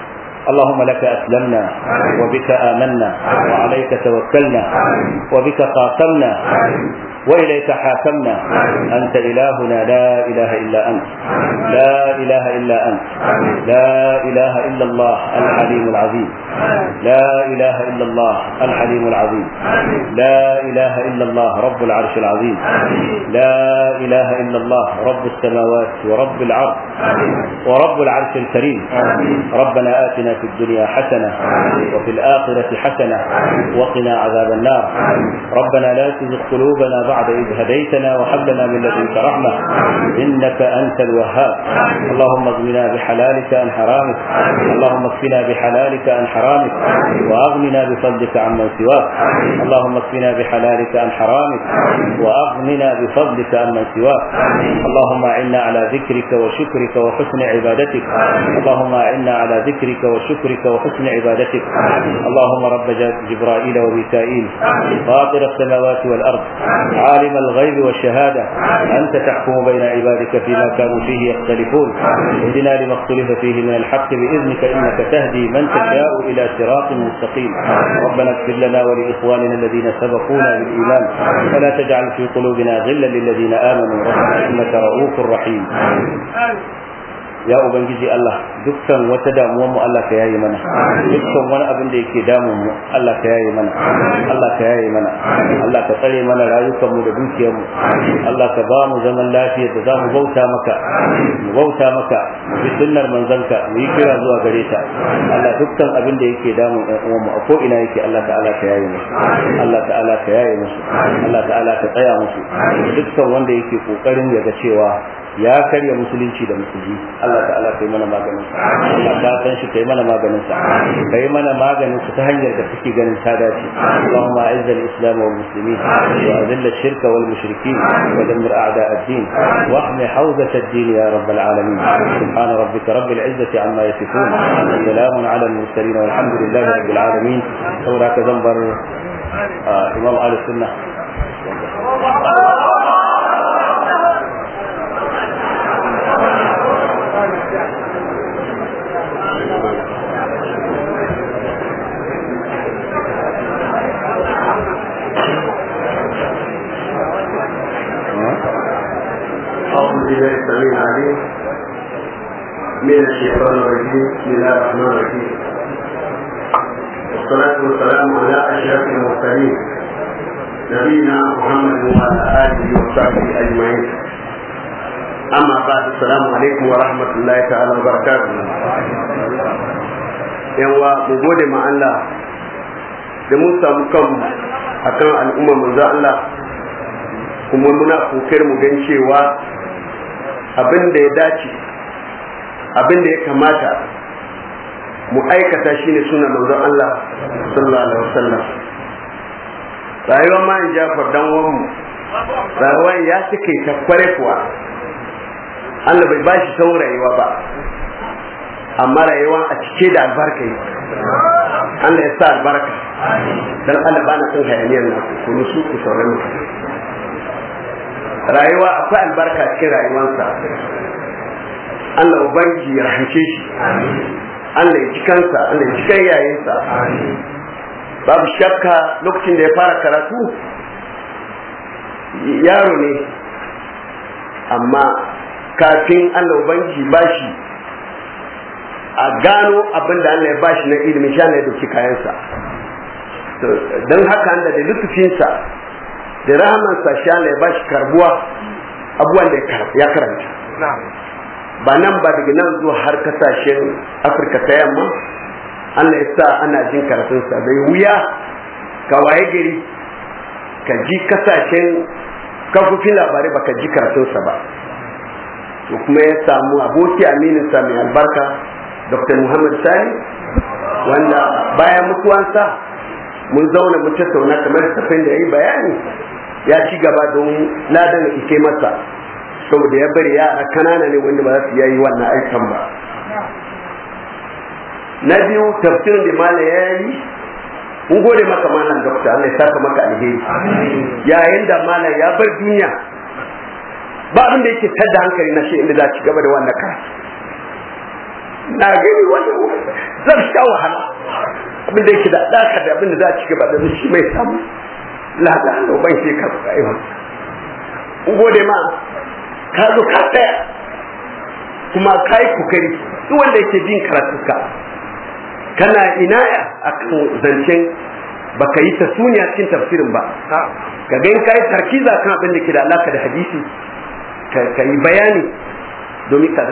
اللهم لك أسلمنا وبك آمنا وعليك توكلنا وبك قاسمنا وإليك حاكمنا أنت إلهنا لا إله إلا أنت لا إله إلا أنت لا إله إلا الله الحليم العظيم لا إله إلا الله الحليم العظيم لا إله إلا الله رب العرش العظيم لا إله إلا الله رب السماوات ورب العرش ورب العرش الكريم ربنا آتنا في الدنيا حسنة وفي الآخرة حسنة وقنا عذاب النار ربنا لا تزغ قلوبنا بعد إذ هديتنا وهب لنا من لدنك رحمة إنك أنت الوهاب اللهم اغننا بحلالك عن حرامك اللهم اكفنا بحلالك عن حرامك وأغننا بفضلك عمن سواك اللهم اكفنا بحلالك عن حرامك وأغننا بفضلك عمن سواك اللهم أعنا على ذكرك وشكرك وحسن عبادتك اللهم أعنا على ذكرك وشكرك وحسن عبادتك اللهم رب جبرائيل وميكائيل فاطر السماوات والأرض عالم الغيب والشهادة أنت تحكم بين عبادك فيما كانوا فيه يختلفون اهدنا لما اختلف فيه من الحق بإذنك إنك تهدي من تشاء إلى صراط مستقيم ربنا اغفر لنا ولإخواننا الذين سبقونا بالإيمان ولا تجعل في قلوبنا غلا للذين آمنوا ربنا إنك رؤوف رحيم ya ubangiji Allah dukkan wata damuwar mu Allah ka yaye mana dukkan wani abin da yake damun mu Allah ka yaye mana Allah ka yaye mana Allah ka tsare mana rayukan mu da dukiyar mu Allah ka ba mu zaman lafiya da zamu bauta maka bi sunnar manzanka mu yi kira zuwa gare ta Allah dukkan abin da yake damun ɗan uwan mu a ko ina yake Allah ta'ala ka yaye musu Allah ta'ala ka yaye musu Allah ta'ala ka tsaya musu dukkan wanda yake kokarin ya ga cewa ya karya musulunci da musulmi Allah ta'ala kai mana maganin sa Allah ka san shi kai mana maganin sa kai mana maganin sa ta hanyar da kake ganin ta dace Allahumma a'izz al-islam wal muslimin wa adhill ash-shirka wal mushrikeen wa dammir a'da' ad-din wa ahmi hawzat ad-din ya rabb al-alamin subhana rabbika rabbil izzati amma yasifun salamun ala al-mursalin walhamdulillahi rabbil alamin saboda ka zambar imam al-sunnah
بالله السميع العليم من الشيطان الرجيم بسم الله الرحمن الرحيم والصلاة والسلام على أشرف المرسلين نبينا محمد وعلى آله وصحبه أجمعين أما بعد السلام عليكم ورحمة الله تعالى وبركاته yawa mu gode ma Allah da mun samu kanmu akan al'umma manzo Allah kuma muna kokarin mu gan cewa abin da ya dace abin da ya kamata mu aikata shine sunan manzon Allah sallallahu alaihi wasallam rayuwar ma in Jafar dan uwan mu rayuwar ya take ta kware kuwa Allah bai bashi saurayiwa ba amma rayuwa a cike da albarka yi Allah ya sa albarka dan Allah bana son hayaniyar nan ku nusu ku sauran mu rayuwa akwai albarka cikin rayuwarsa Allah ubangi ya rahance shi Allah ya cikansa Allah ya cikan yayansa babu shakka lokacin da ya fara karatu yaro ne amma kafin Allah ubangi bashi a gano abin da Allah ya bashi na ilimin sha ne da kayansa don haka Allah da lutufinsa da rahamansa shi Allah ya bashi karbuwa abubuwan da ya karanta ba nan ba daga nan zuwa har kasashen Afirka ta yamma Allah ya sa ana jin karatunsa bai wuya ka waye gari ka ji kasashen kafofin labarai baka ji karatunsa ba to kuma ya samu aboki aminin sa mai albarka Dr. Muhammad Sani wanda bayan mutuwansa mun zauna mun tattauna kamar tafin da yayi bayani ya ci gaba don ladan ike masa saboda ya bari yara kanana ne wanda ba za su yi wannan aikan ba na biyu tafsirin da malam ya yi mun gode maka malam dokta Allah ya saka maka alheri yayin da malam ya bar duniya ba abin da yake tada hankali na shi inda za ci gaba da wannan karatu na gani wannan zan sha wahala abin da yake da alaka da abin da za a ci gaba da shi mai samu lada da ban shi ka aiwa gode ma ka zo ka tsaya kuma kai kokari duk wanda yake jin karatuka kana inaya akan zancen baka yi ta suniya cikin tafsirin ba ka ga kai tarkiza kan abin da ke da alaka da hadisi ka yi bayani domin ka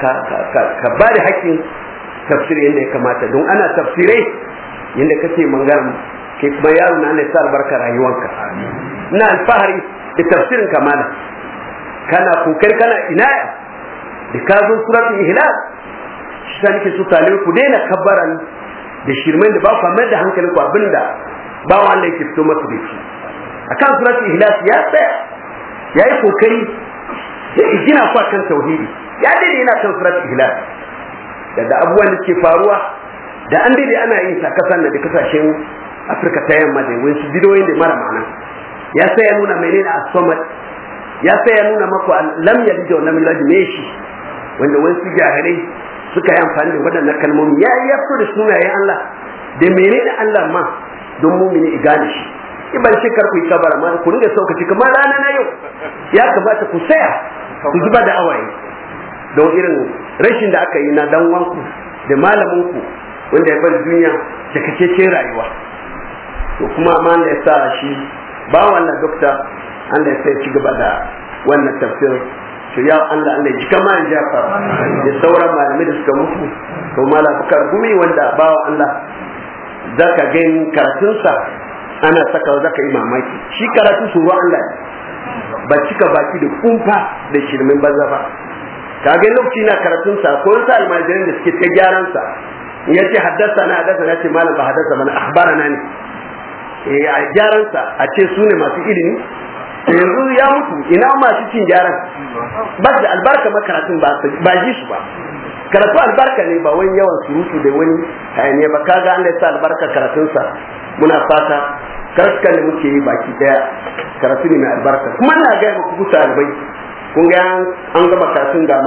ba da hakkin tafsiri yadda ya kamata don ana tafsirai yadda kake mangana ke kuma yaro na Allah ya sa albarka rayuwanka ina alfahari da tafsirin kamala kana kokari kana inaya da ka zo suratul ikhlas shi ta nake so talibai ku daina kabbaran da shirmen da ba ku mai da hankali ku abinda ba wanda yake fito masa da shi akan suratul ikhlas ya tsaya yayi kokari ya gina ku akan tauhidi ya dade yana kan suratul ikhlas da abubuwan da ke faruwa da an dade ana yin sa kasan da kasashen Afirka ta yamma da wasu bidiyoyin da mara ma'ana ya sai ya nuna menene as-samad ya sai ya nuna maku lam yalid wa lam yulad meshi wanda wasu jahilai suka yi amfani da waɗannan kalmomi ya fito da sunayen Allah da menene Allah ma don mumini igane shi iban ce kar ku yi kabara ma ku ringa saukaci kamar rana na yau ya kamata ku saya ku zuba da awaye don irin rashin da aka yi na dan wanku da malamin ku wanda ya bar duniya da kacece rayuwa to kuma amma Allah ya sa shi ba wannan dokta Allah ya sai ci gaba da wannan tafsir to ya Allah ya ji kama in Jafar da sauran malamai da suka mutu to malam Bukar Gumi wanda bawa Allah zaka ga karatunsa ana saka zaka yi mamaki shi karatu su ruwa Allah ba cika baki da kumfa da shirmin banza ba kage lokaci na karatunsa ko sa almajirin da suke ta gyaran sa yace haddasa na ce malam ba haddasa mana akhbarana ne a gyaran sa a ce su ne masu ilimi yanzu ya mutu ina masu cin gyaran ba da albarka makaratun ba ji su ba karatu albarka ne ba wani yawan surutu da wani hayaniya ba kaga Allah ya sa albarka karatunsa muna fata karatukan da muke yi baki daya karatu ne mai albarka kuma na ga muku talibai kun ga an gaba karatun ga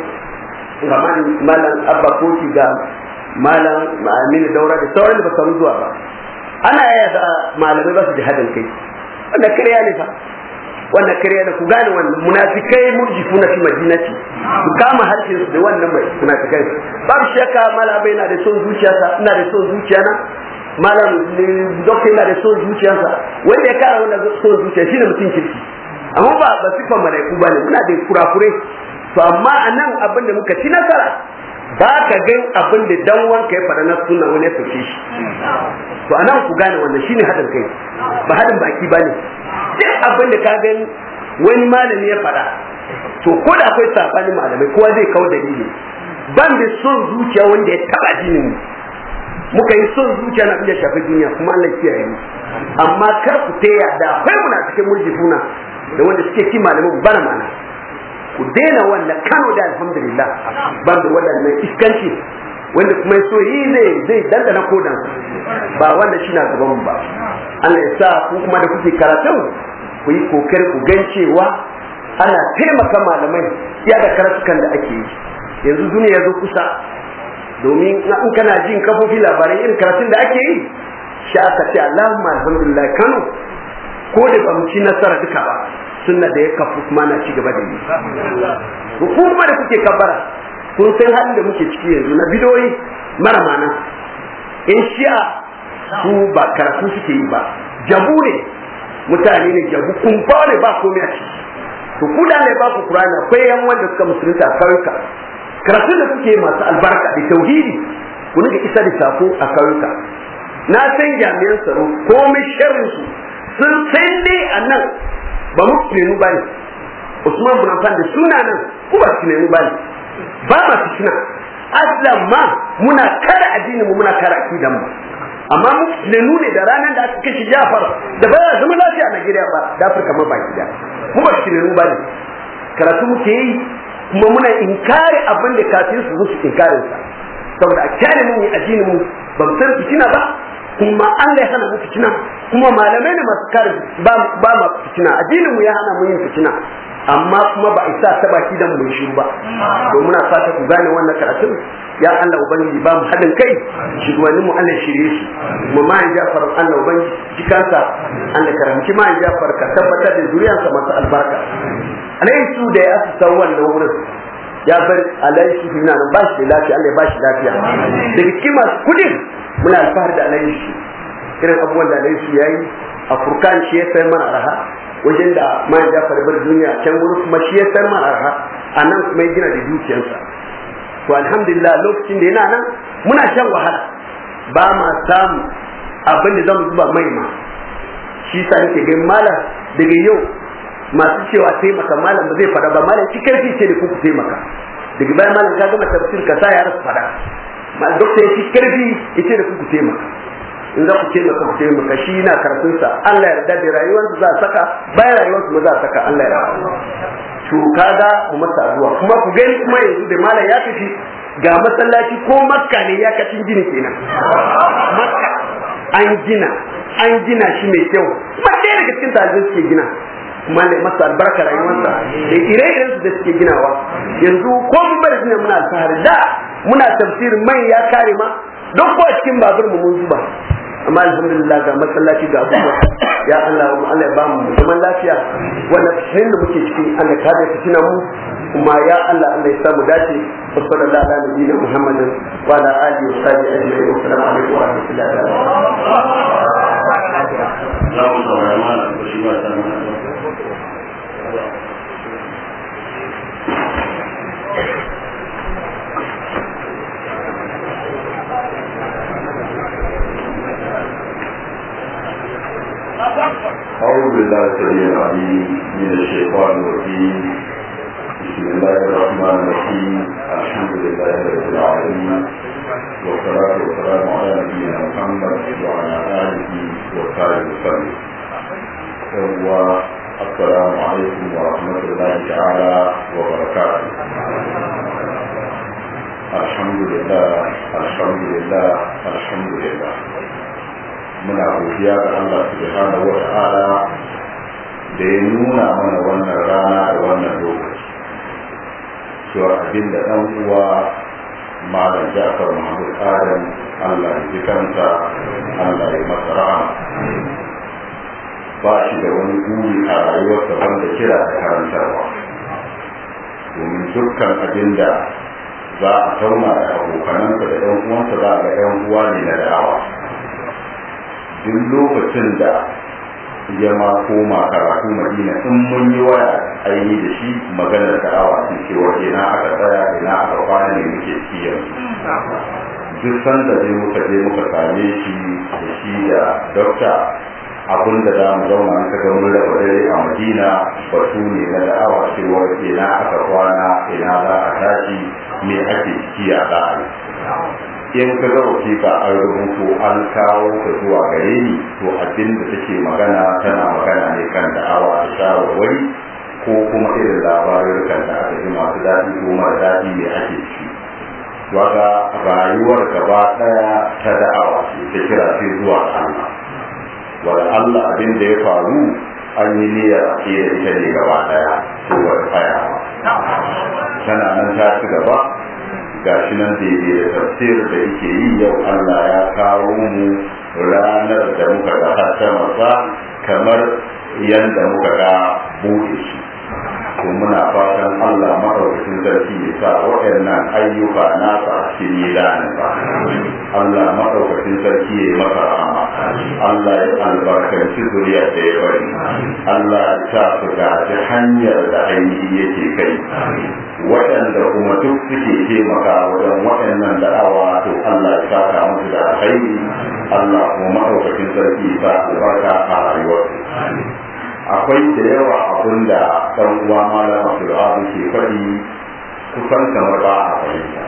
malam Abba Koki ga malam Aminu Daura da sauran da ba samu zuwa ba ana yaya da malamai ba su da hadin kai wannan kariya ne fa wannan kariya da ku gane wannan munafikai murjifuna fi madinati ku kama harshen su da wannan mai munafikai babu shakka malamai na da son zuciyarsa ina da son zuciyana malam dokta yana da son zuciyarsa wanda ya kara wannan son zuciya shine mutum kirki amma ba sifan malaiku bane muna da kurakure to amma anan abin da muka ci nasara ba ka gan abin da dan wanka ya fara na sunna wani ya sauke shi to anan ku gane wannan shine hadin kai ba hadin baki bane duk abin da ka gan wani malami ya fada to ko da akwai sabani malamai kowa zai kawo dalili ban da son zuciya wanda ya taba jinin muka yi son zuciya na iya shafi duniya kuma Allah ya kiyaye mu amma kar ku taya da akwai munafikai murjifuna da wanda suke ki malamin bana mana ku daina wannan Kano da alhamdulillah ban da wadannan iskanci wanda kuma so yi zai dandana kodan ba wannan shi na gaban ba Allah ya sa ku kuma da kuke karatun ku yi kokari ku gan cewa ana taimaka malamai ya da karatukan da ake yi yanzu duniya zo kusa domin in kana jin kafofi labarai irin karatun da ake yi shi aka ce Allahumma alhamdulillah Kano ko da ba mu ci nasara duka ba sunna da ya kafu kuma na ci gaba da yi ku kuma da kuke kabbara kun san halin da muke ciki yanzu na bidoyi mara mana in shi'a su ba karatu suke yi ba jabu ne mutane ne jabu kumfa ne ba komai a ciki to kuda ne ba ku Qur'ani akwai yan wanda suka musulunta a kauyuka karatun da kuke masu albarka da tauhidi ku nika isa da sako a kauyuka na san jami'an tsaro komai sharrin su sun san dai annan ba mu tunenu bane Usman bin Affan da suna nan ku ba tunenu bane ba ma fitina aslan ma muna kara addinin mu muna kara akidan mu amma mu tunenu ne da ranar da aka kashe Jafar da ba zama lafiya a Najeriya ba da Afirka ma baki da mu ba tunenu bane karatu muke yi kuma muna inkari abin da kafin su inkare sa saboda a kyale mu addinin mu ban san fitina ba kuma Allah ya hana mu fitina, kuma malamai ne masu kare ba ma fitina, addinin mu ya hana mu yin fitina, amma kuma ba isa ta baki dan mu shiru ba. To muna fata ku gane wannan karatun, ya Allah ubangiji ba mu hadin kai, shugabannin mu Allah shirye shi, mu ma Jafar Allah ubangiji jikansa Allah karamci ma Jafar ka tabbatar da zuriyarsa masu albarka. Alai su da ya asasa wannan wurin ya bar alai su ina nan bashi da lafiya, Allah ya bashi lafiya. Daga cikin masu kudin muna alfahari da alai su, irin abubuwan da alai su yayi a Furkan shi ya sai mana arha, wajen da mai Jafar bar duniya can wurin kuma shi ya sai mana arha, anan kuma ya gina da dukiyarsa. To alhamdulillah lokacin da yana nan muna shan wahala, ba ma samu abin da zamu zuba mai ma, shi sa nake ga malam daga yau masu cewa taimaka malam ba zai fada ba, malam ci karfi ce da kuku taimaka, daga bayan malam ka gama tafsir ka sa ya rasu fada, malam dokta ya ci karfi ya ce da kuku taimaka, in za ku taimaka ku taimaka, shi na karatunsa Allah ya yarda da rayuwarsa za a saka, bayan rayuwarsa ma za a saka Allah ya yarda. To kaga ku masa addu'a, kuma ku gani kuma yanzu da malam ya tafi ga masallaci ko Makka ne ya kacin gini kenan, Makka an gina shi mai kyau, kuma ɗaya daga cikin talibai suke gina, kuma da masa albarka rayuwarsa da ire-iren su da suke ginawa. Yanzu ko mun bari suna muna alfahari, da muna tafsirin mai ya kare ma don ko cikin babur mu mun zuba, amma alhamdulillah ga masallaci ga abubuwa. Ya Allah Allah ya ba mu zaman lafiya, wannan fitinin da muke ciki Allah ka da fitina mu, kuma ya Allah Allah ya samu dace. Sallallahu alaihi wa sallam Muhammadin wa ala alihi wa sahbihi ajma'in. Assalamu alaikum wa rahmatullahi wa barakatuh.
أعوذ بالله السميع العليم من الشيطان الرجيم. بسم الله الرحمن الرحيم. الحمد لله رب العالمين، والصلاة والسلام على نبينا محمد وعلى آله وصحبه وسلم. والسلام عليكم ورحمة الله تعالى وبركاته. الحمد لله الحمد لله الحمد لله. muna godiya ga Allah subhanahu wa ta'ala da ya nuna mana wannan rana da wannan lokaci, cewa abin da ɗan uwa Malam Ja'far Mahmud Adam Allah ya ji kanta, Allah ya masa rahama, ba shi da wani guri a rayuwarsa wanda kira da karantarwa, domin dukkan abin da za a tauna da abokanansa da ɗan uwansa za a ga ɗan uwa ne na da'awa. Duk lokacin da ya ma koma karatu Madina, in mun yi waya aini da shi maganar da'awa sun ce wa ina aka tsaya ina aka kwana ne muke ciki yanzu. Duk sanda dai muka je muka same shi da shi da dokta, abin da za mu zauna muka ga mun raba dare a Madina batu ne na da'awa, cewa ina aka kwana ina za a tashi me ake ciki a tsari. In ka ga wasiƙa an rubuto an kawo ka zuwa gare ni, to abin da take magana tana magana ne kan da'awa da shawarwari, ko kuma irin labarin kan da aka ji masu daɗi ko mara daɗi ne ake ciki. Waga rayuwar gaba ɗaya ta da'awa ce ta kira sai zuwa Allah. Wanda Allah abin da ya faru an yi niyyar a da ita ne gaba ɗaya, to wata tsayawa. Tana nan ta ci gaba. Gashi nan daidai da tafsir da yake yi yau Allah ya kawo mu ranar da muka ga hasamarsa kamar yadda muka ga buɗe shi. To muna fatan Allah maɗaukakin sarki ya sa waɗannan ayyuka nasa a cikin mizanin ba. Allah maɗaukakin sarki ya yi masa rahama. Allah ya albarkanci zuriyar da ya bari. Allah ya sa su gaji hanyar da ainihi yake kai. Waɗanda kuma duk suke taimaka wajen waɗannan da'awa, to Allah ya saka musu da alkhairi. Allah kuma maɗaukakin sarki ya sa albarka a rayuwarsu. Akwai da yawa abin da ɗan uwa Malam Abdulwahab ke faɗi kusan kamar ba a fahimta.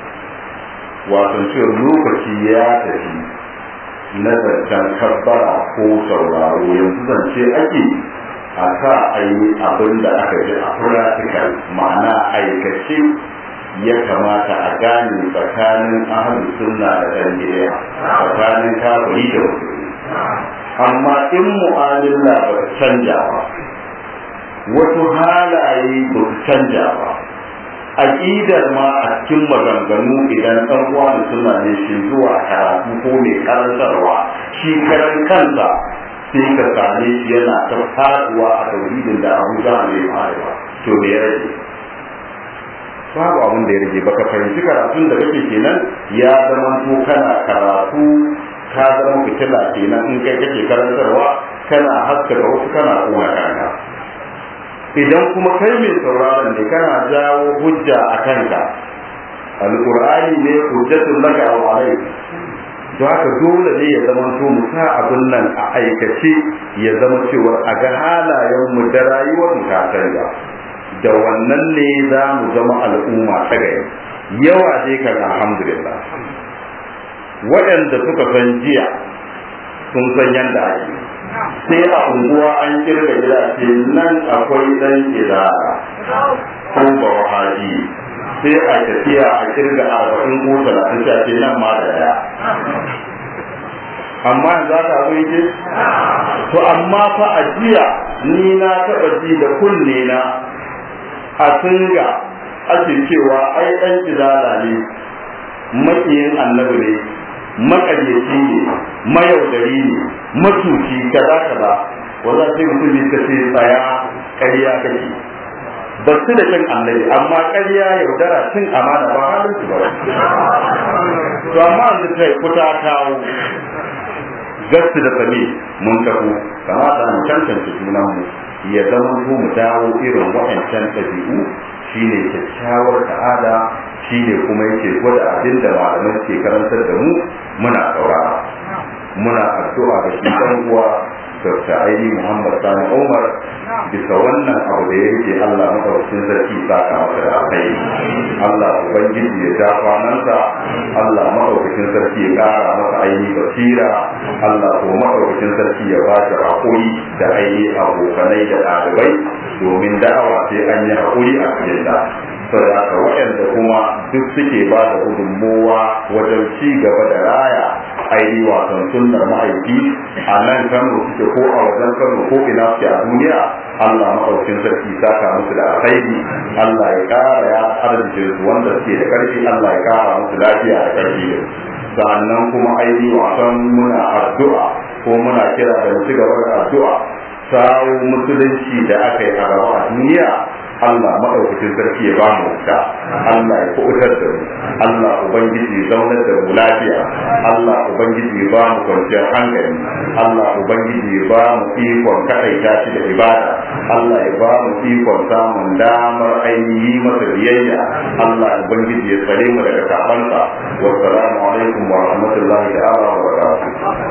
Wato cewa lokaci ya tafi na zancen kabbara ko sauraro, yanzu zance ake a sa a yi abin da aka ji a practical, ma'ana aikace ya kamata a gane tsakanin ahlus sunna da ɗan bid'a, tsakanin kafiri da musulmi. Amma in mu'amala ba ta canja ba, wasu halaye ba su canja ba, aƙidar ma a cikin maganganu idan ɗan uwa da sunna ne shi zuwa karatu ko mai karantarwa shi karan kansa sai ka same shi yana ta faduwa a tauhidin da Abu Jahl ya fara. To me ya rage? Babu abin da ya rage. Baka fahimci karatun da kake kenan ya zama to kana karatu ka zama fitila kenan in kai kake karantarwa kana haskaka wasu kana kuma kanka. Idan kuma kai mai sauraron ne kana jawo hujja a kanka, alqur'ani ne hujjatul laka aw alayk. To haka dole ne ya zama to mu sa abin nan a aikace, ya zama cewa a ga halayen mu da rayuwar mu ta canza. Da wannan ne za mu zama al'umma ta gari. Yawa dai kan alhamdulillah waɗanda suka san jiya sun san yanda ake. Sai a unguwa an kirga gida ce nan akwai ɗan idara ko ba wahaji, sai a tafiya a kirga 40 ko 30 ce nan ma da daya. Amma za ka zo yake? To amma fa a jiya ni na taɓa ji da kunne na a singa ake cewa ai ɗan idara ne, maƙiyin annabi ne, maƙaryaci ne, mayaudari ne, matuci kaza kaza. Wanda sai mutum ne ka ce tsaya ƙarya kake. Ba su da cin annabi amma ƙarya yaudara cin amana ba halin su ba. To amma an da kuta kawo gasu da sami mun tafi, kamata mu tantance junanmu ya zama mu dawo irin waɗancan ɗabi'u. Shine kyakkyawar ta'ada, shine kuma yake gwada abin da malamai ke karantar da mu. Muna saurara, muna addu'a ga shi ɗan uwa Dr. Aini Muhammad Sani Umar bisa wannan abu da yake Allah madaukakin sarki saka masa da alkhairi. Allah ubangiji ya ja kwanansa, Allah madaukakin sarki ya kara masa aini basira, Allah kuma madaukakin sarki ya ba shi hakuri da aini abokanai da ɗalibai, domin da'awa sai an yi hakuri a cikin ta. Saboda waɗanda kuma duk suke ba da gudunmowa wajen ci gaba da raya aini wasan sunnar ma'aiki a nan Kano suke ko a wajen Kano ko ina suke a duniya, Allah maɗaukin sarki saka musu da alkhairi. Allah ya ƙara ya arzikin su wanda suke da ƙarfi, Allah ya ƙara musu lafiya da ƙarfi. Sannan kuma aini wasan muna addu'a ko muna kira da mu ci gaba da addu'a sawo musulunci da aka yi a gaba a duniya. Allah maɗaukacin sarki ya ba mu wuta, Allah ya kuɓutar da mu, Allah Ubangiji ya zaunar da mu lafiya, Allah Ubangiji ya ba mu kwanciyar hankali, Allah Ubangiji ya ba mu ikon kaɗaita shi da ibada, Allah ya ba mu ikon samun damar ainihi masa biyayya, Allah Ubangiji ya tsare mu daga sabansa. Wassalamu alaikum wa rahmatullahi ta'ala wa barakatuh.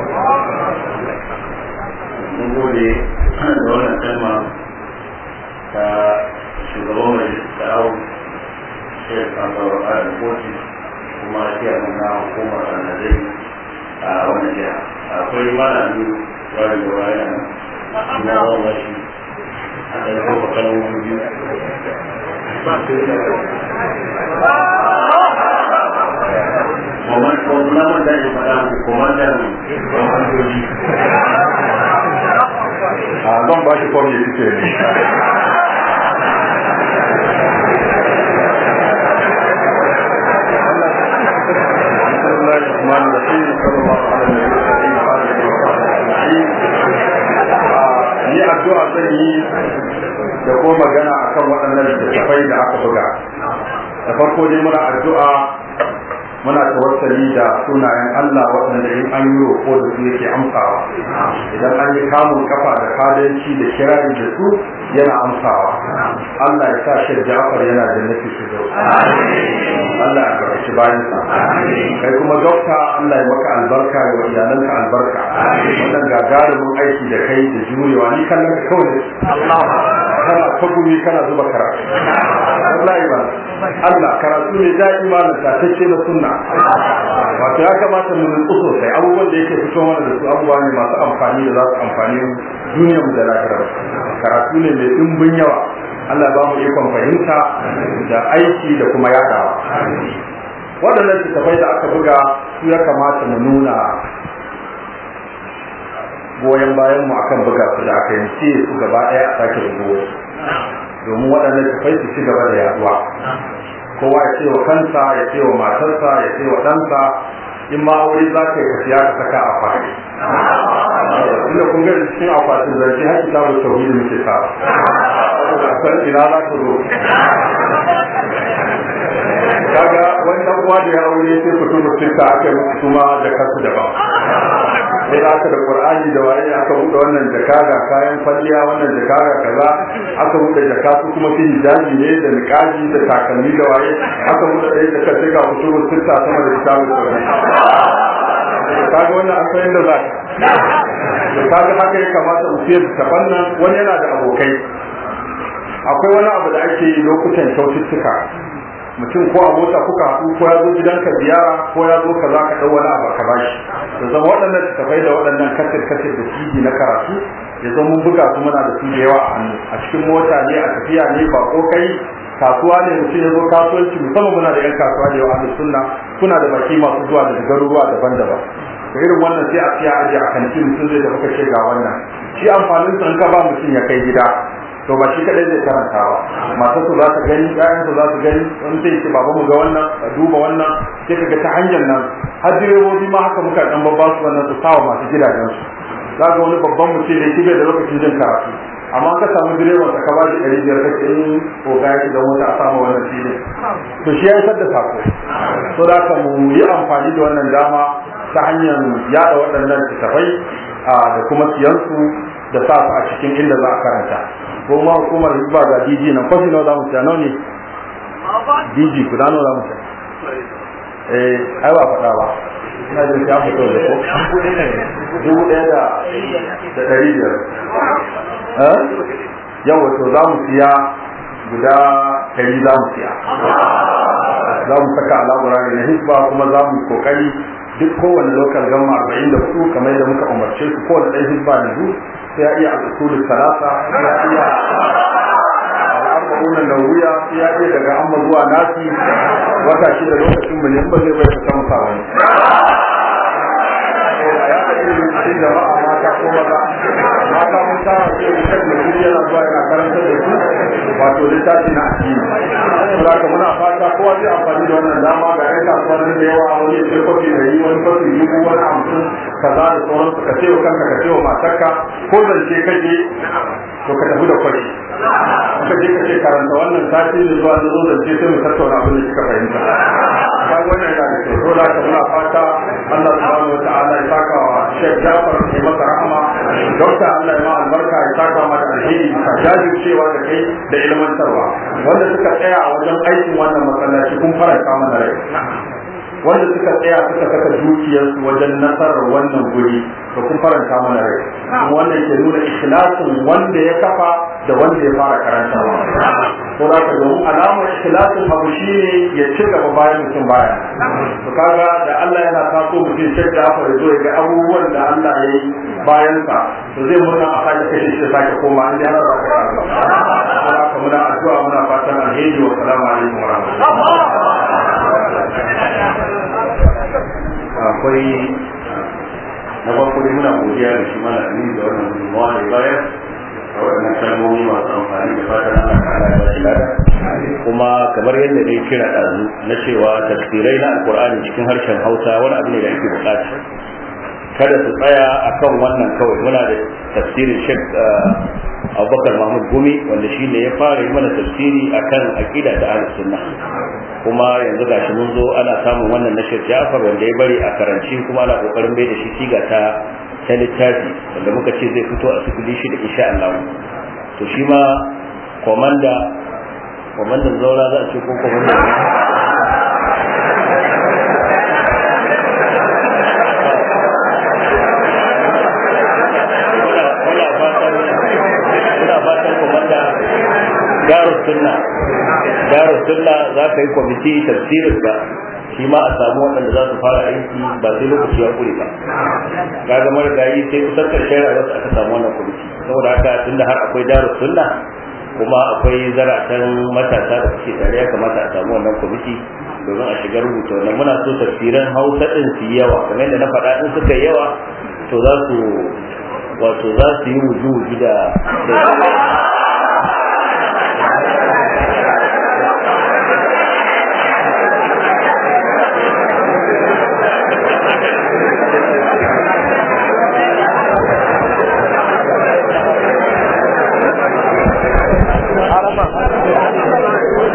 Mun gode da wannan kalma ta shugaban majalisar ta'awun shek Anwar Al-Boti kuma chairman na hukumar alhazai a wannan jiha. Akwai malami wani da wani na wani shi a ɗan kofa kalmomin biyu. Komandan da ya faɗa komandan komandoji.
Zan ba shi kwamye suke ne. Ni addu'a zan yi da ko magana akan waɗannan littattafai da aka buga. Da farko dai muna addu'a, muna tawassali da sunayen Allah waɗanda in an yi roƙo da su yake amsawa. Idan an yi kamun kafa da fadanci da kirari da su yana amsawa. Allah ya sa shi Ja'far yana da nafi su da Allah ya barci bayan sa. Kai kuma dokta, Allah ya maka albarka ya wa iyalanka albarka. Wannan gagarumin aiki da kai da jurewa, ni kallon ka kawai kana ta gumi kana zuba karatu. Wallahi ba Allah karatu ne da'i malam ta tace na sunna. Wato ya kamata mu nutsu sosai, abubuwan da yake fito mana da su abubuwa ne masu amfani da za su amfani duniyar mu da lahirar. Karatu ne mai dimbin yawa. Allah ba mu ikon fahimta da aiki da kuma yadawa.
waɗannan littattafai da aka buga su ya kamata mu nuna goyon bayan mu akan buga su da aka yanke su gaba ɗaya a sake rubuwa domin waɗannan littattafai su ci gaba da yaduwa kowa ya ce wa kansa ya ce wa matarsa ya ce wa ɗansa in ma aure za ka yi ka siya ka saka a fari inda kun ga cikin akwatin zance har kitabu tauhidi muke sa san ina za ka zo kaga wani dan uwa da ya aure sai fito mutunta aka yi musu kuma da kansu daban sai aka da qur'ani da waye aka buɗe wannan jaka ga kayan falliya wannan jaka ga kaza aka buɗe jaka su kuma fi hijabi ne da niqabi da takalmi da waye aka buɗe ɗaya jaka sai ga fito mutunta sama da kitabu tauhidi kaga wannan an san inda za ka kaga haka ya kamata mu fiye da fannin wani yana da abokai akwai wani abu da ake yi lokutan kyaututtuka mutum ko a mota kuka haɗu ko ya zo gidanka ziyara ko ya zo ka za ka ɗau wani abu ka bashi da zama waɗannan tafai da waɗannan kasir da CD na karatu ya zama mun buga su muna da su da yawa a hannu a cikin mota ne a tafiya ne ba ko kai kasuwa ne mutum ya zo kasuwanci musamman muna da yan kasuwa da yawa a sunna kuna da baki masu zuwa daga garuruwa daban-daban da irin wannan sai a siya aje a kanti mutum zai da kuka ce ga wannan shi amfanin sa in ka ba mutum ya kai gida to ba shi kadai zai karanta ba masu su za su gani ƴaƴan su za su gani wani zai ce baba mu ga wannan a duba wannan sai kaga ta hanyar nan har direbobi ma haka muka dan babba su wannan su sawa masu gidajen su za ga wani babban mutum da yake da lokacin jin karatu amma ka samu direban ka ba shi 500 kake in ko ga shi da mota a samu wannan filin to shi ya isar da sako to da ka mu yi amfani da wannan dama ta hanyar yada waɗannan littattafai da kuma siyansu da sa su a cikin inda za a karanta ko ma hukumar hizba ga DG nan kwashi nawa za mu siya nawa ne DG guda nawa za mu siya ai ba faɗa ba ina jin ya fito da ko 1,500 yawa to za mu siya guda 100 za mu siya za mu saka alaburari na hizba kuma za mu kokari duk kowane local gama 44 kamar yadda muka umarce su kowane ɗan hizba yanzu sai ya iya al'usul salasa ya iya al'arba'un nawiya sai ya iya daga amma zuwa nasi wata shida lokacin mu ne ba zai bai fita musa wani ya ka irin cikin jama'a mata ko maza mata mun tara ce mutum da kudi yana zuwa yana karantar da su wato littafi na addini saboda ka muna fata kowa zai amfani da wannan dama ga ƴan kasuwanni da yawa wani ya ce kofi da yi wani kofi dubu wani 50 kaza da sauransu ka ce wa kanka ka ce wa matarka ko zance kake to ka tafi da kwashi ka je ka ce karanta wannan sati da zuwa da zo zance sai mu tattauna abin da kika fahimta kaga wannan yana da kyau saboda ka muna fata Allah subhanahu wataala ya saka wa Sheikh Jafar ya masa rahama dokta Allah ya ma albarka ya saka mata alheri ka jajircewa da kai da ilmantarwa wanda suka tsaya a wajen aikin wannan masallaci kun faranta mana rai wanda suka tsaya suka saka dukiyarsu wajen nasarar wannan guri da kun faranta mana rai kuma wannan ke nuna ikhlasin wanda ya kafa da wanda ya fara karantawa ko da ka domin alamar ikhlasin abu shine ya ci gaba bayan mutum baya to kaga da Allah yana taso mutum sai da aka zo ya ga abubuwan da Allah ya yi bayan sa to zai murna a sake kashe shi sake koma an ya raba ka haka muna addu'a muna fatan alheri wa assalamu alaikum wa rahmatullahi
akwai na farko dai muna godiya da shi mana amin da wannan gudunmawa da bayar a waɗannan kalmomi masu amfani da fatan Allah ta'ala ya bashi lada kuma kamar yadda dai kira ɗazu na cewa tafsirai na alkur'ani cikin harshen Hausa wani abu ne da ake buƙata kada su tsaya akan wannan kawai muna da tafsirin Sheikh Abubakar Mahmud Gumi wanda shi ne ya fara yi mana tafsiri akan aqida da ahlus sunna kuma yanzu gashi mun zo ana samun wannan na Sheikh Jafar wanda ya bari a karanci kuma ana kokarin bai da shi siga ta littafi wanda muka ce zai fito a sifili shi da insha Allah to shi ma komandan zaura za a ce ko komandan Darus Sunna za ka yi kwamiti tafsirin da shi ma a samu waɗanda za su fara aiki ba sai lokaci ya kure ba ga gamar gayi sai kusan karshen rayuwar aka samu wannan kwamiti saboda haka tunda har akwai Darus Sunna kuma akwai zaratan matasa da suke tare ya kamata a samu wannan kwamiti domin a shiga rubuta wannan. Muna so tafsiran Hausa din su yi yawa, kamar yadda na faɗa in suka yi yawa to za su yi wujuji da